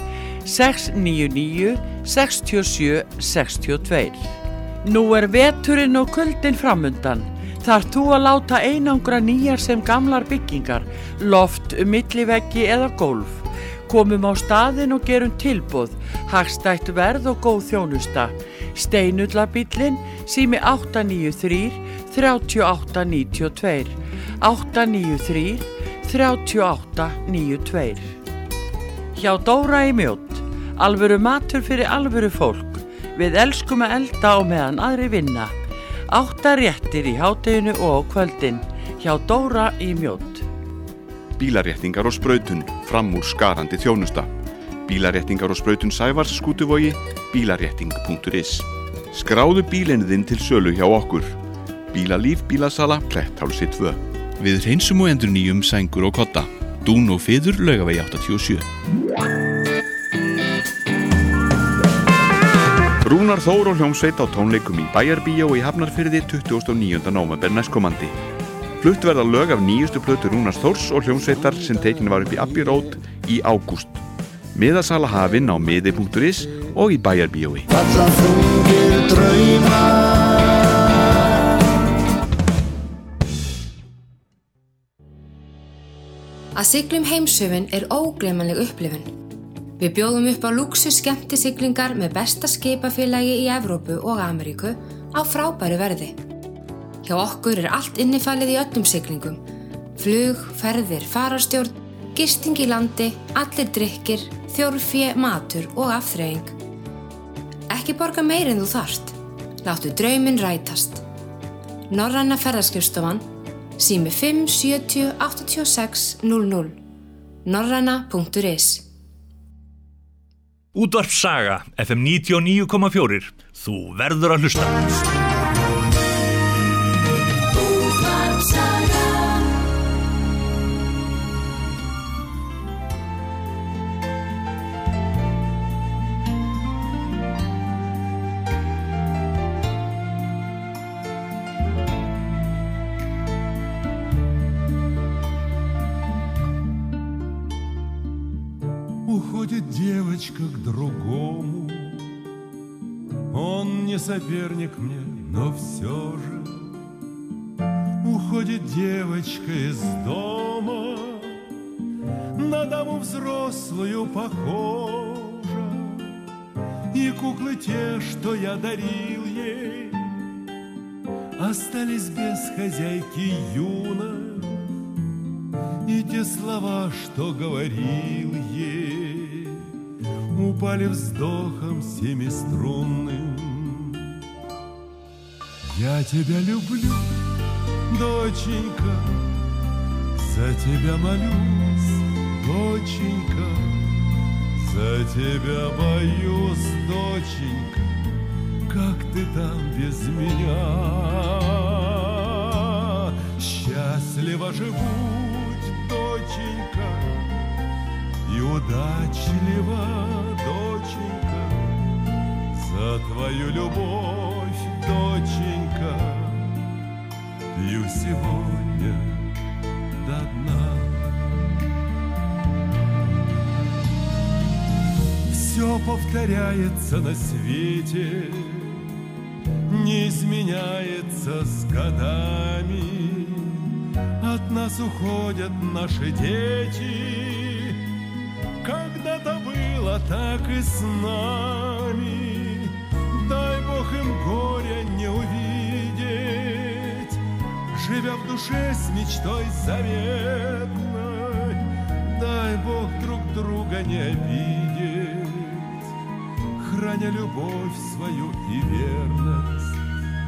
699 67 62. Nú er veturinn og kuldinn framundan. Þarft þú að láta einangra nýjar sem gamlar byggingar, loft, milliveggi eða gólf. Komum á staðinn og gerum tilboð, hagstætt verð og góð þjónusta. Steinullabíllinn, sími 893 38 92 893 38 92. Hjá Dóra í Mjódd, alvöru matur fyrir alvöru fólk. Við elskum að elda á meðan aðri vinna. 8 réttir í hádeginu og á kvöldin. Hjá Dóra í Mjódd. Bílaréttingar og sprautun, fram úr skarandi þjónusta. Bílaréttingar og sprautun Sævars Skútuvogi, bílarétting.is. Skráðu bílinn þinn til sölu hjá okkur. Bílalíf, bílasala, Kletthálsi 2. Við hreinsum og endurnýjum sængur og kodda. Dún og fiður, Laugavegi 87. Rúnar Þór og hljómsveit á tónleikum í Bæjarbíó í Hafnarfirði 29. nóvember næstkomandi. Flutt verða lög af nýjustu plötu Rúnars Þórs og hljómsveitar sem tekin var upp í Abbey Road í ágúst. Miðasala hafin á miði.is og í Bæjarbíói. Að sigla heimshöfin er ógleymanleg upplifun. Við bjóðum upp á lúxus skemmtisiglingar með besta skipafélagi í Evrópu og Ameríku á frábæru verði. Hjá okkur er allt innifalið í öllum siglingum. Flug, ferðir, fararstjórn, gisting í landi, allir drykkir, þjórfé, matur og afþreying. Ekki borga meir en þú þarft. Láttu drauminn rætast. Norræna ferðaskrifstofan, sími 5 70 86 00, norræna.is. Útvarp Saga, FM 99,4. Þú verður að hlusta. Уходит девочка к другому. Он не соперник мне, но все же. Уходит девочка из дома, на даму взрослую похожа. И куклы те, что я дарил ей, остались без хозяйки юной. И те слова, что говорил ей, упали вздохом семиструнным. Я тебя люблю, доченька, за тебя молюсь, доченька, за тебя боюсь, доченька, как ты там без меня. Счастливо живу, доченька, и удачлива, доченька, за твою любовь, доченька, пью сегодня до дна. Все повторяется на свете, не изменяется с годами. От нас уходят наши дети, когда-то было так и с нами. Дай Бог им горя не увидеть, живя в душе с мечтой заветной. Дай Бог друг друга не обидеть, храня любовь свою и верность.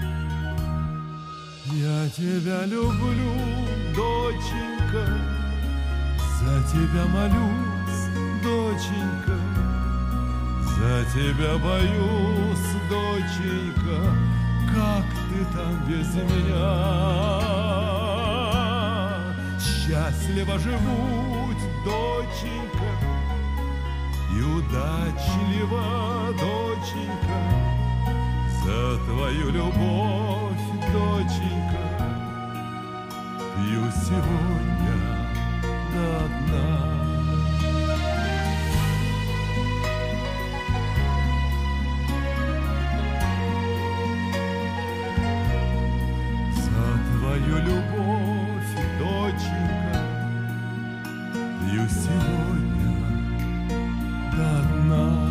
Я тебя люблю, доченька, за тебя молюсь, доченька, за тебя боюсь, доченька, как ты там без меня. Счастливо живу, доченька, и удачлива, доченька, за твою любовь, доченька, пью сегодня до дна. За твою любовь, доченька, пью сегодня до дна.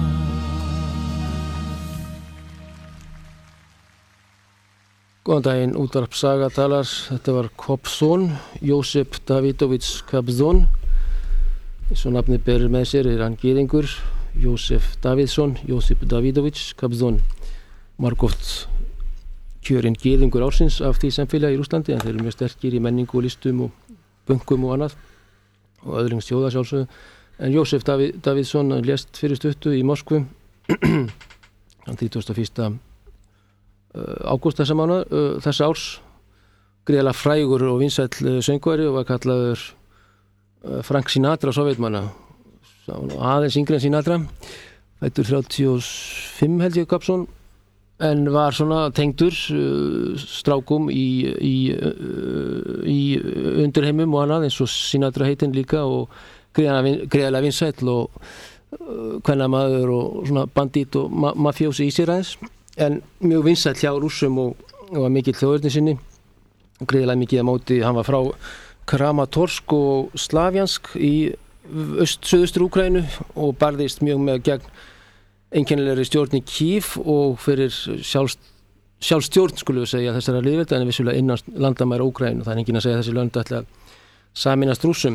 Góðan daginn, Útvarp Saga talar. Þetta var Kobzon, Jósef Davidovits Kobzon. Svo nafnið berir með sér hann gyðingur, Jósef Davidsson, Jósef Davidovits Kobzon. Margoft kjörinn gyðingur ársins af því samfélagi í Rússlandi, en þeir eru mjög sterkir í menningu og listum og bönkum og annað og öðrum þjóða sjálfsögðu. En Jósef Davidsson lést fyrir stuttu í Moskvu hann 31. ágúst þessa árs, gríðarlega frægur og vinsæll söngvari og var kallaður Frank Sinatra sovjetmanna, aðeins yngri en Sinatra, fæddur 35 held ég Kobzon, en var svona tengdur strákum í undirheimum og annað eins og Sinatra heitinn líka og gríðarlega vinsæll og kvennamaður og svona bandít og mafjósi í sér aðeins. En mjög vinsæll hjá Rússum og var mikill þjóðerni sinni, gríðarlega mikið á móti. Hann var frá Kramatorsk og Slavjansk í suðaustur Úkraínu og barðist mjög með gegn einkennilegri stjórn í Kýv og fyrir sjálfstjórn skulum við segja þessara lýðvelda, en vissulega innan landamæra Úkraínu. Það er enginn að segja að þessi lönd ætla að sameinast Rússum,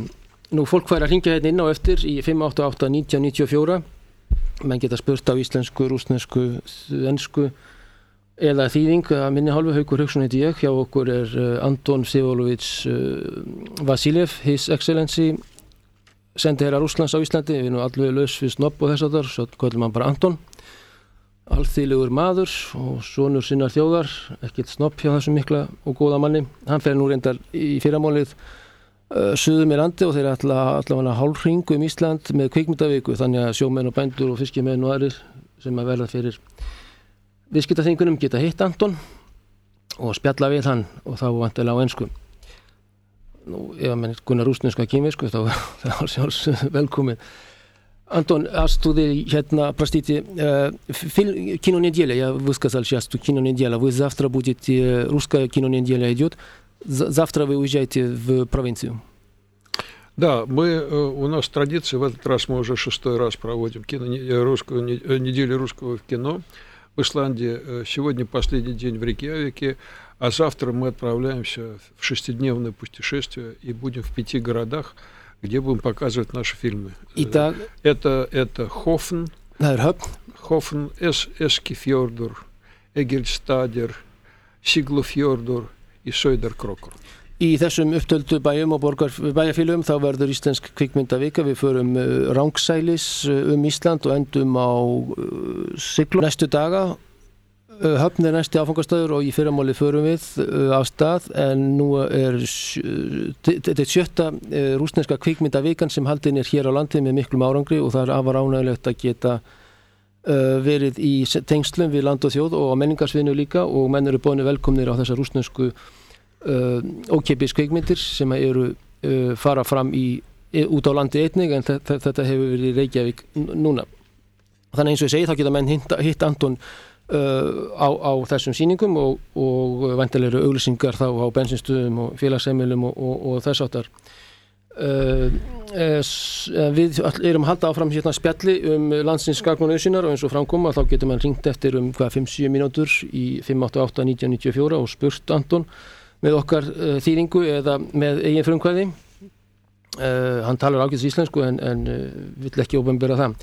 Nú fólk fær að hringja hérna inn á eftir í 588-1994. Menn geta spurt á íslensku, rússnesku, ensku eða þýðing að minni hálfu. Haukur Hauksson heiti ég. Hjá okkur Anton Vsevolodovich Vasiljev, His Excellency, sendiherra Rússlands á Íslandi. Við erum alveg laus við snobb og þess að þar, svo kallum hann bara Anton. Alþýðlegur maður og sonur sinnar þjóðar, ekkert snobb hjá þessum mikla og góða manni. Hann fer nú reyndar í fyrramálið suðum í landi og þeir allavega hálfhring Ísland með kvikmyndaviku, þannig að sjómenn og bændur og fiskimenn og aðrir sem að verða fyrir viðskiptaþingunum geta hitt Anton og spjalla við hann og þá vantilega á ensku. Nú, ef mann kunna rússnesku og kímesku þá er sjálfs velkomin. Антон, а что ты простите, кинонеделя, я высказал сейчас, что кинонеделя, вы завтра будете, русская кинонеделя идет, завтра вы уезжаете в провинцию? Да, у нас традиция, в этот раз мы уже 6-й раз проводим неделю русского кино в Исландии. Сегодня последний день в Рейкьявике, а завтра мы отправляемся в 6-дневное путешествие и будем в 5 городах, где будем показывать наши фильмы. Итак, это Хофн, Eskifjörður, Egilsstaðir, Siglufjörður и Sauðárkrókur. Í þessum upptöldu bæjum og bæjarfélögum þá verður íslensk kvikmyndavika. Við förum rangsælis Ísland og endum á Siglufjörð næstu daga. Höfn næsti áfangastaður og í fyrramáli förum við af stað, en nú þetta 7. rússneska kvikmyndavikan sem haldin hér á landi með miklum árangri og það afar ánægilegt að geta verið í tengslum við land og þjóð og á menningarsviðinu líka, og menn eru boðnir velkomnir á þessar rússnesku ókeypis kvikmyndir sem eru fara fram út á landi einnig, en þetta hefur verið í Reykjavík núna. Þannig eins og ég segi, þá geta menn hitt Anton á þessum sýningum og væntanlega eru auglýsingar þá á bensinstöðum og félagsheimilum og þess áttar. Við erum að halda áfram spjalli landsins gagn og nauðsynjar, og eins og framkoma þá getur mann hringt eftir 5-7 mínútur í 588-1994 og spurt Anton með okkar þýðingu eða með eigin frumkvæði. Hann talar ágætis íslensku en vill ekki opinbera það.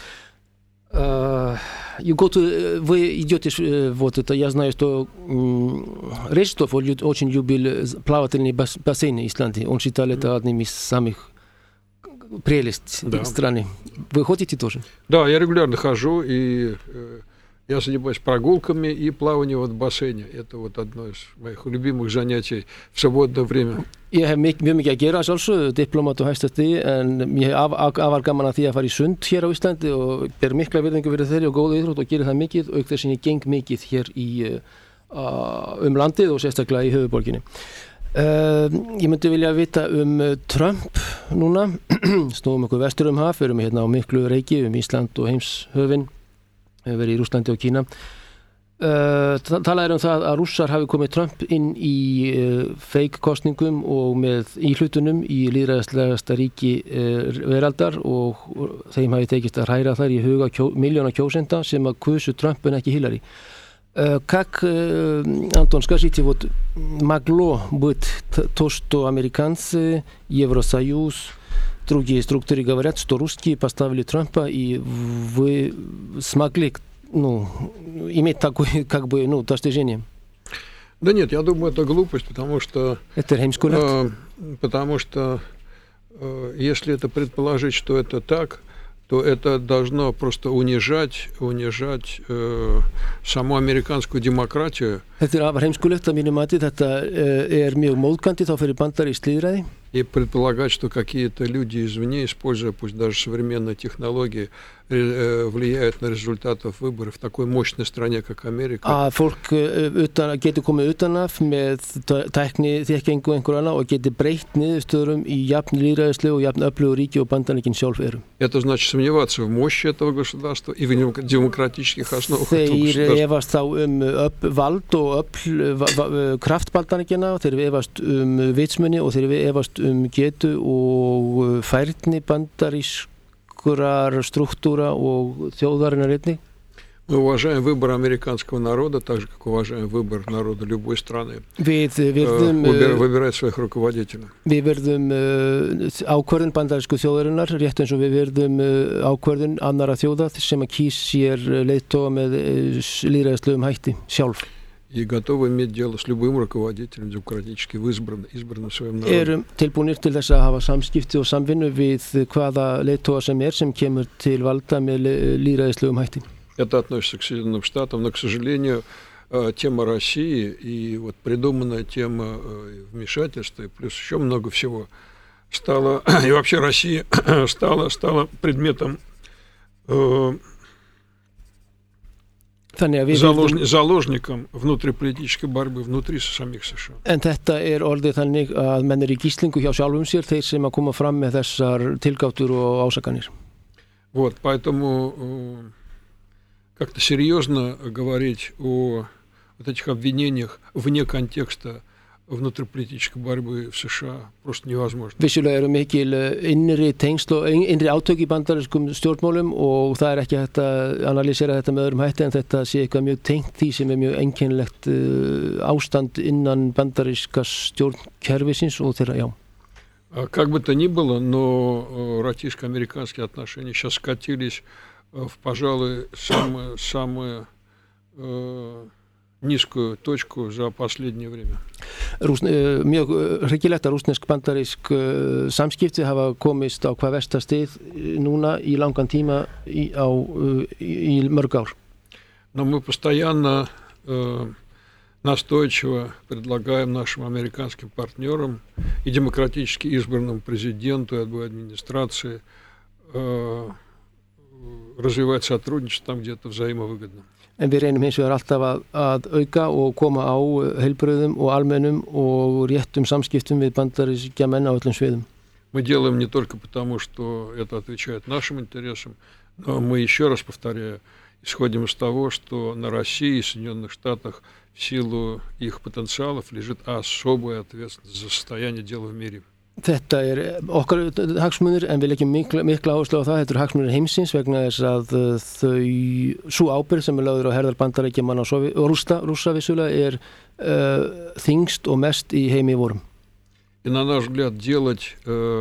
Вы идете вот это, я знаю, что Режиссер очень любил плавательные бассейны Исландии. Он считал это одним из самых прелестей страны. Вы ходите тоже? Да, я регулярно хожу, и я занимаюсь прогулками и плаванием в бассейне. Это вот одно из моих любимых занятий в свободное время. Ég hef mjög mikið að gera sjálfsögðu, diplómat og hæstastigi, en ég hef afar gaman að því að fara í sund hér á Íslandi og ber mikla virðingu fyrir þeirri og góða íþrótt og gerir það mikið, auk þess að ég geng mikið hér landið og sérstaklega í höfuðborginni. Ég myndi vilja vita Trump núna, snúum okkur vestur haf, erum hérna á miklu reiki Ísland og heimshöfin, hefur verið í Rússlandi og Kína. Talað það að Rússar hafi komið Trump inn í fake kosningum og með íhlutunum í lýðræðislegasta ríki veraldar, og þeim hafi tekist að hræra þær í huga miljóna kjósenda sem að kusu Trump en ekki Hillary. Как, Антон, скажите, вот могло быть то, что американцы, Евросоюз, другие структуры говорят, что русские поставили Трампа, и вы смогли иметь такое, достижение? Да нет, я думаю, это глупость, потому что если это предположить, что это так, то это должно просто унижать саму американскую демократию. Þetta afar heimskulegt að mínu mati, þetta mjög móðgandi þá fyrir bandarískt lýðræði. И предполагать, что какие-то люди извне, используя пусть даже современные технологии, влияют на результаты выборов в такой мощной стране, как Америка. Að fólk getur komið utanaf með tækni, þekkingu einhver annað og getur breytt niðurstöðum í jafn lýðræðislegu og jafn öflugu ríki og Bandaríkin sjálf eru. Это значит сомневаться в мощи этого государства и в демократических основах этого государства. Þeir efast þá vald og kraft Bandaríkjanna, þeir efast vitsmuni og þeir efast getu og færni bandarískrar struktúra og þjóðarinnar einnig. Мы уважаем выбор американского народа, так же, как уважаем выбор народа любой страны. Выбирать своих руководителей. Við virðum ákvörðun bandarísku þjóðarinnar, rétt eins og við virðum ákvörðun annara þjóða sem að kýs sér leiðtoga með lýðræðislegum hætti sjálf. И готовы иметь дело с любым руководителем, демократически избранным своим народом. Erum tilbúnir til þess að hafa samskipti og samvinnu við hvaða leiðtoga sem kemur til valda með lýðræðislegum hætti. Это относится к Соединенным Штатам, но, к сожалению, тема России и вот придуманная тема вмешательства, и плюс еще много всего, стала, и вообще Россия стала предметом заложником внутриполитической борьбы внутри самих США. En þetta orðið þannig að menn í gíslingu hjá sjálfum sér, þeir sem að koma fram með þessar tilgáttur og ásakanir. Вот, поэтому как-то серьезно говорить о вот этих обвинениях вне контекста внутриполитической борьбы в США просто невозможно. Vissulega mikil innri tengsl og innri átök í bandarískum stjórnmálum og það ekki hægt að analýsera þetta með öðrum hætti en þetta sé eitthvað mjög tengt því sem mjög einkennilegt ástand innan bandaríska stjórnkerfisins og þeirra, já. Как бы то ни было, но российско-американские отношения сейчас скатились в, пожалуй, самую низкую точку за последнее время. Mjög hryggilegt að rússnesk-bandarísk samskipti hafa komist á hvað versta stig núna í langan tíma í mörg ár. Но мы постоянно настойчиво предлагаем нашим американским партнерам и демократически избранному президенту и администрации развивать сотрудничество там, где это взаимовыгодно. En við reynum hins vegar alltaf að auka og koma á heilbrigðum og almennum og réttum samskiptum við bandaríska menn á öllum sviðum. Мы делаем не только потому, что это отвечает нашим интересам, но мы, еще раз повторяю, исходим из того, что на России и Соединенных Штатах в силу их потенциалов лежит особая ответственность за состояние дел в мире. Þetta okkar hagsmunir en við leggjum mikla áherslu á það. Þetta hagsmunir heimsins vegna þess að sú ábyrgð sem lögður á herðar Bandaríkjamanna og Rússa vissulega þyngst og mest í heimi vorum. И на наш взгляд делать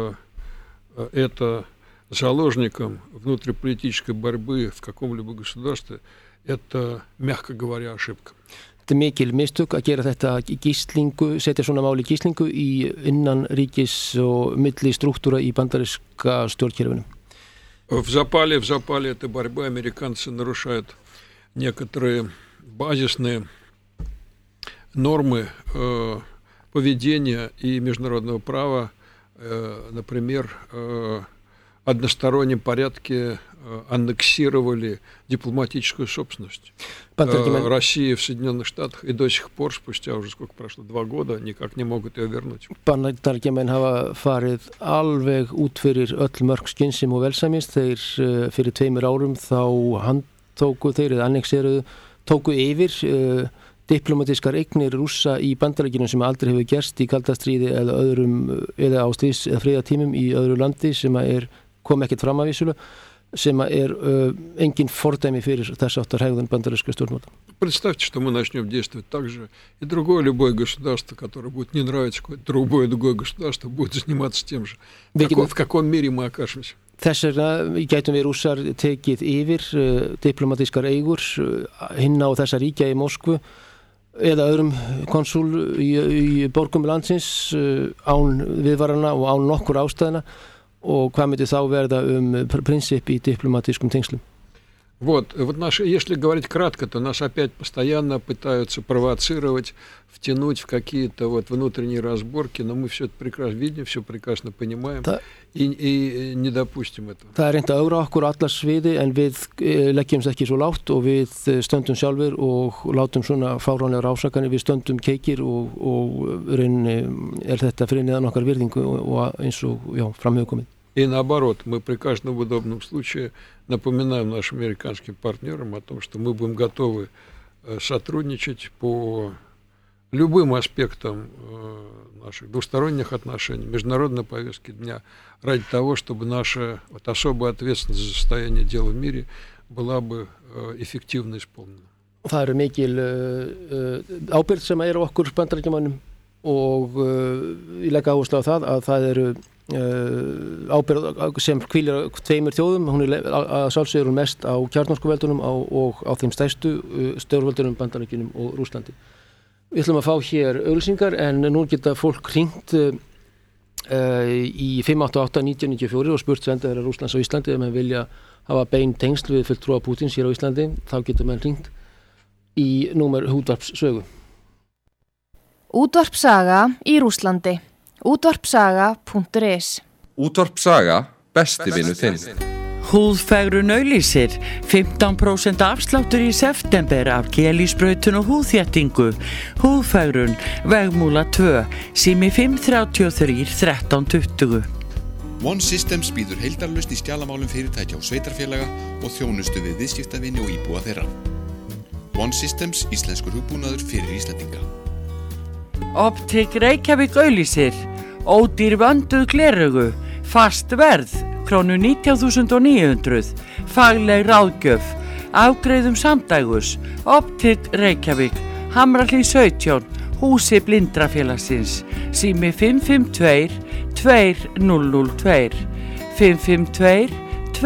это заложником внутриполитической борьбы в каком-либо государстве это, мягко говоря, ошибка. Þetta mikil mistök að gera þetta gíslingu, setja svona máli gíslingu í innan ríkis og milli struktúra í bandaríska stjórnkerfinu. В запале этой борьбы американцы нарушают некоторые базисные нормы поведения и международного права, например, одностороннем порядке аннексировали дипломатическую собственность России в Соединенных Штатах и до сих пор, спустя уже сколько прошло, 2 года, никак не могут ее вернуть. Bandaríkjamenn hafa farið alveg út fyrir öll mörk skynsemi og velsamins. Þeir fyrir 2 árum þá handtóku þeir eða annexeruðu, tóku yfir diplomatískar eignir Rússa í Bandaríkjunum sem aldrei hefur gerst í kalda stríði eða á stríðs- eða friðartímum í öðru landi sem kom ekkert fram af vissulega, sem engin fordæmi fyrir þess áttar hegðun bandaríska stjórnvalda. Представьте, что мы начнем действовать так же, и любое государство, которое будет не нравиться, другое государство будет заниматься тем же. В каком мире мы окажемся? Þess vegna gætum við Rússar tekið yfir diplomatískar eigur hinna á þessa ríkja í Moskvu eða öðrum konsúl í borgum landsins án viðvarana og án nokkur ástæðna. Og hvað myndi þá verða prinsip í diplomatískum tengslum? Вот если говорить кратко, то нас опять постоянно пытаются провоцировать, втянуть в какие-то внутренние разборки, но мы все это прекрасно видим, все прекрасно понимаем и не допустим этого. Það reynt að ögra okkur alla sviði en við leggjumst ekki svo lágt og við stöndum sjálfur og látum svona fáránlegar ásakanir, við stöndum keikir og rauninni þetta fyrir neðan okkar virðingu og eins og fram hefur komið. И наоборот, мы при каждом удобном случае напоминаем нашим американским партнерам о том, что мы будем готовы сотрудничать по любым аспектам наших двусторонних отношений, международной повестки дня, ради того, чтобы наша особая ответственность за состояние дел в мире была бы эффективно исполнена. Það eru mikil ábyrgð sem eru okkur Bandaríkjamönnum og ég legg áherslu á að það eru ábyrgð sem hvílir tveimur þjóðum. Hún að sjálfsögur mest á kjarnorkuveldunum og á þeim stærstu stórveldunum Bandaríkjunum og Rússlandi. Við ætlum að fá hér auglýsingar en nú geta fólk hringt í 588-1994 og spurt sendiherra Rússlands á Íslandi ef maður vilja hafa bein tengsl við fulltrúa Pútins hér á Íslandi. Þá getur maður hringt í númer útvarpssögu. Útvarpssaga í Rússlandi. Útvarpssaga.is. Útvarpssaga, besti vinur þinn. Húðfegrun auglýsir 15% afsláttur í september af gelísbrautun og húðþéttingu. Húðfegrun, Vegmúla 2, sími 533 1320. One Systems býður heildarlausn í skjalamálum fyrirtækja og sveitarfélaga og þjónustu við viðskiptavini og íbúa þeirra. One Systems, íslenskur hugbúnaður fyrir Íslendinga. Optik Reykjavík auglýsir ódýr vönduð gleraugu, fast verð, krónu 19.900, fagleg ráðgjöf, afgreiðum samdægus. Optik Reykjavík, Hamrahlíð 17, húsi Blindrafélagsins, sími 552 2002, 552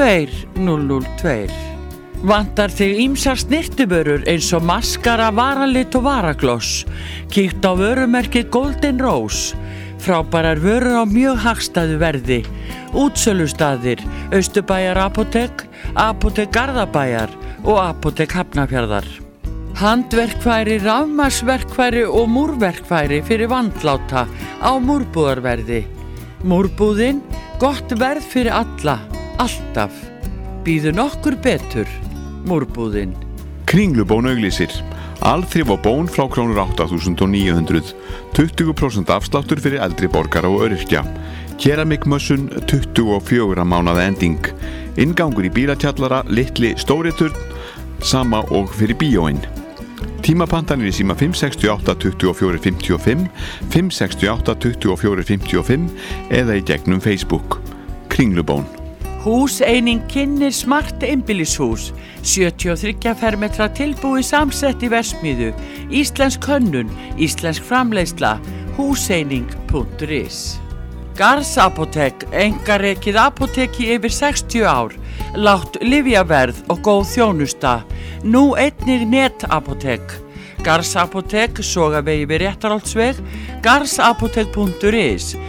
2002. Vantar þig ýmsar snyrtivörur eins og maskara, varalit og varagloss. Kíkt á vörumerkið Golden Rose. Frábærar vörur á mjög hagstæðu verði. Útsölustaðir, Austurbæjar apótek, apótek Garðabæjar og apótek Hafnarfjarðar. Handverkfæri, rafmagnsverkfæri og múrverkfæri fyrir vandláta á múrbúðarverði. Múrbúðin, gott verð fyrir alla, alltaf. Býðu nokkur betur, múrbúðin. Kringlubón auglýsir. Alþrif á bón frá krónur 8.900. 20% afsláttur fyrir eldri borgara og öryrkja. Keramikmössun 24 mánaða ending. Inngangur í bílatjallara, litli stóri turn, sama og fyrir bíóinn. Tímapantanir í síma 568 24 55, 568 24 55 eða í gegnum Facebook. Kringlubón. Húseining Kynnir smart einbýlishús, 73 fermetra tilbúið samsett í versmiðu, íslensk hönnun, íslensk framleiðsla, húseining.is. Garðs apótek, einkarekið apóteki yfir 60 ár, lágt lyfjaverð og góð þjónusta, nú einnig netapótek. Garðs apótek, Sogavegi við Réttarholtsveg, garðsapótek.is,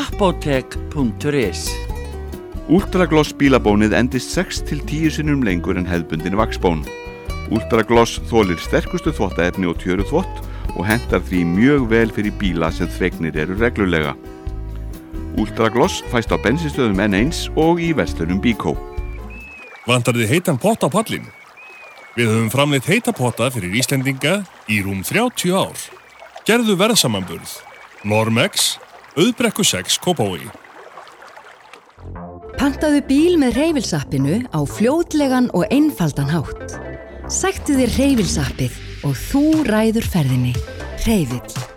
apótek.is. Ultragloss bílabónið endist 6-10 sinnum lengur en hefðbundin vaxbón. Ultragloss þolir sterkustu þvottaefni og tjöruþvott og hentar því mjög vel fyrir bíla sem þvegnir eru reglulega. Ultragloss fæst á bensinstöðum N1 og í verslunum Bíkó. Vantar þið heitan pott á pallinn? Við höfum framleitt heita potta fyrir Íslendinga í rúm 30 ár. Gerðu verðsamanburð. Normex, Auðbrekku 6, Kópavogi. Pantaðu bíl með Hreyfils-appinu á fljótlegan og einfaldan hátt. Sæktu þér Hreyfils-appið og þú ræður ferðinni. Hreyfill.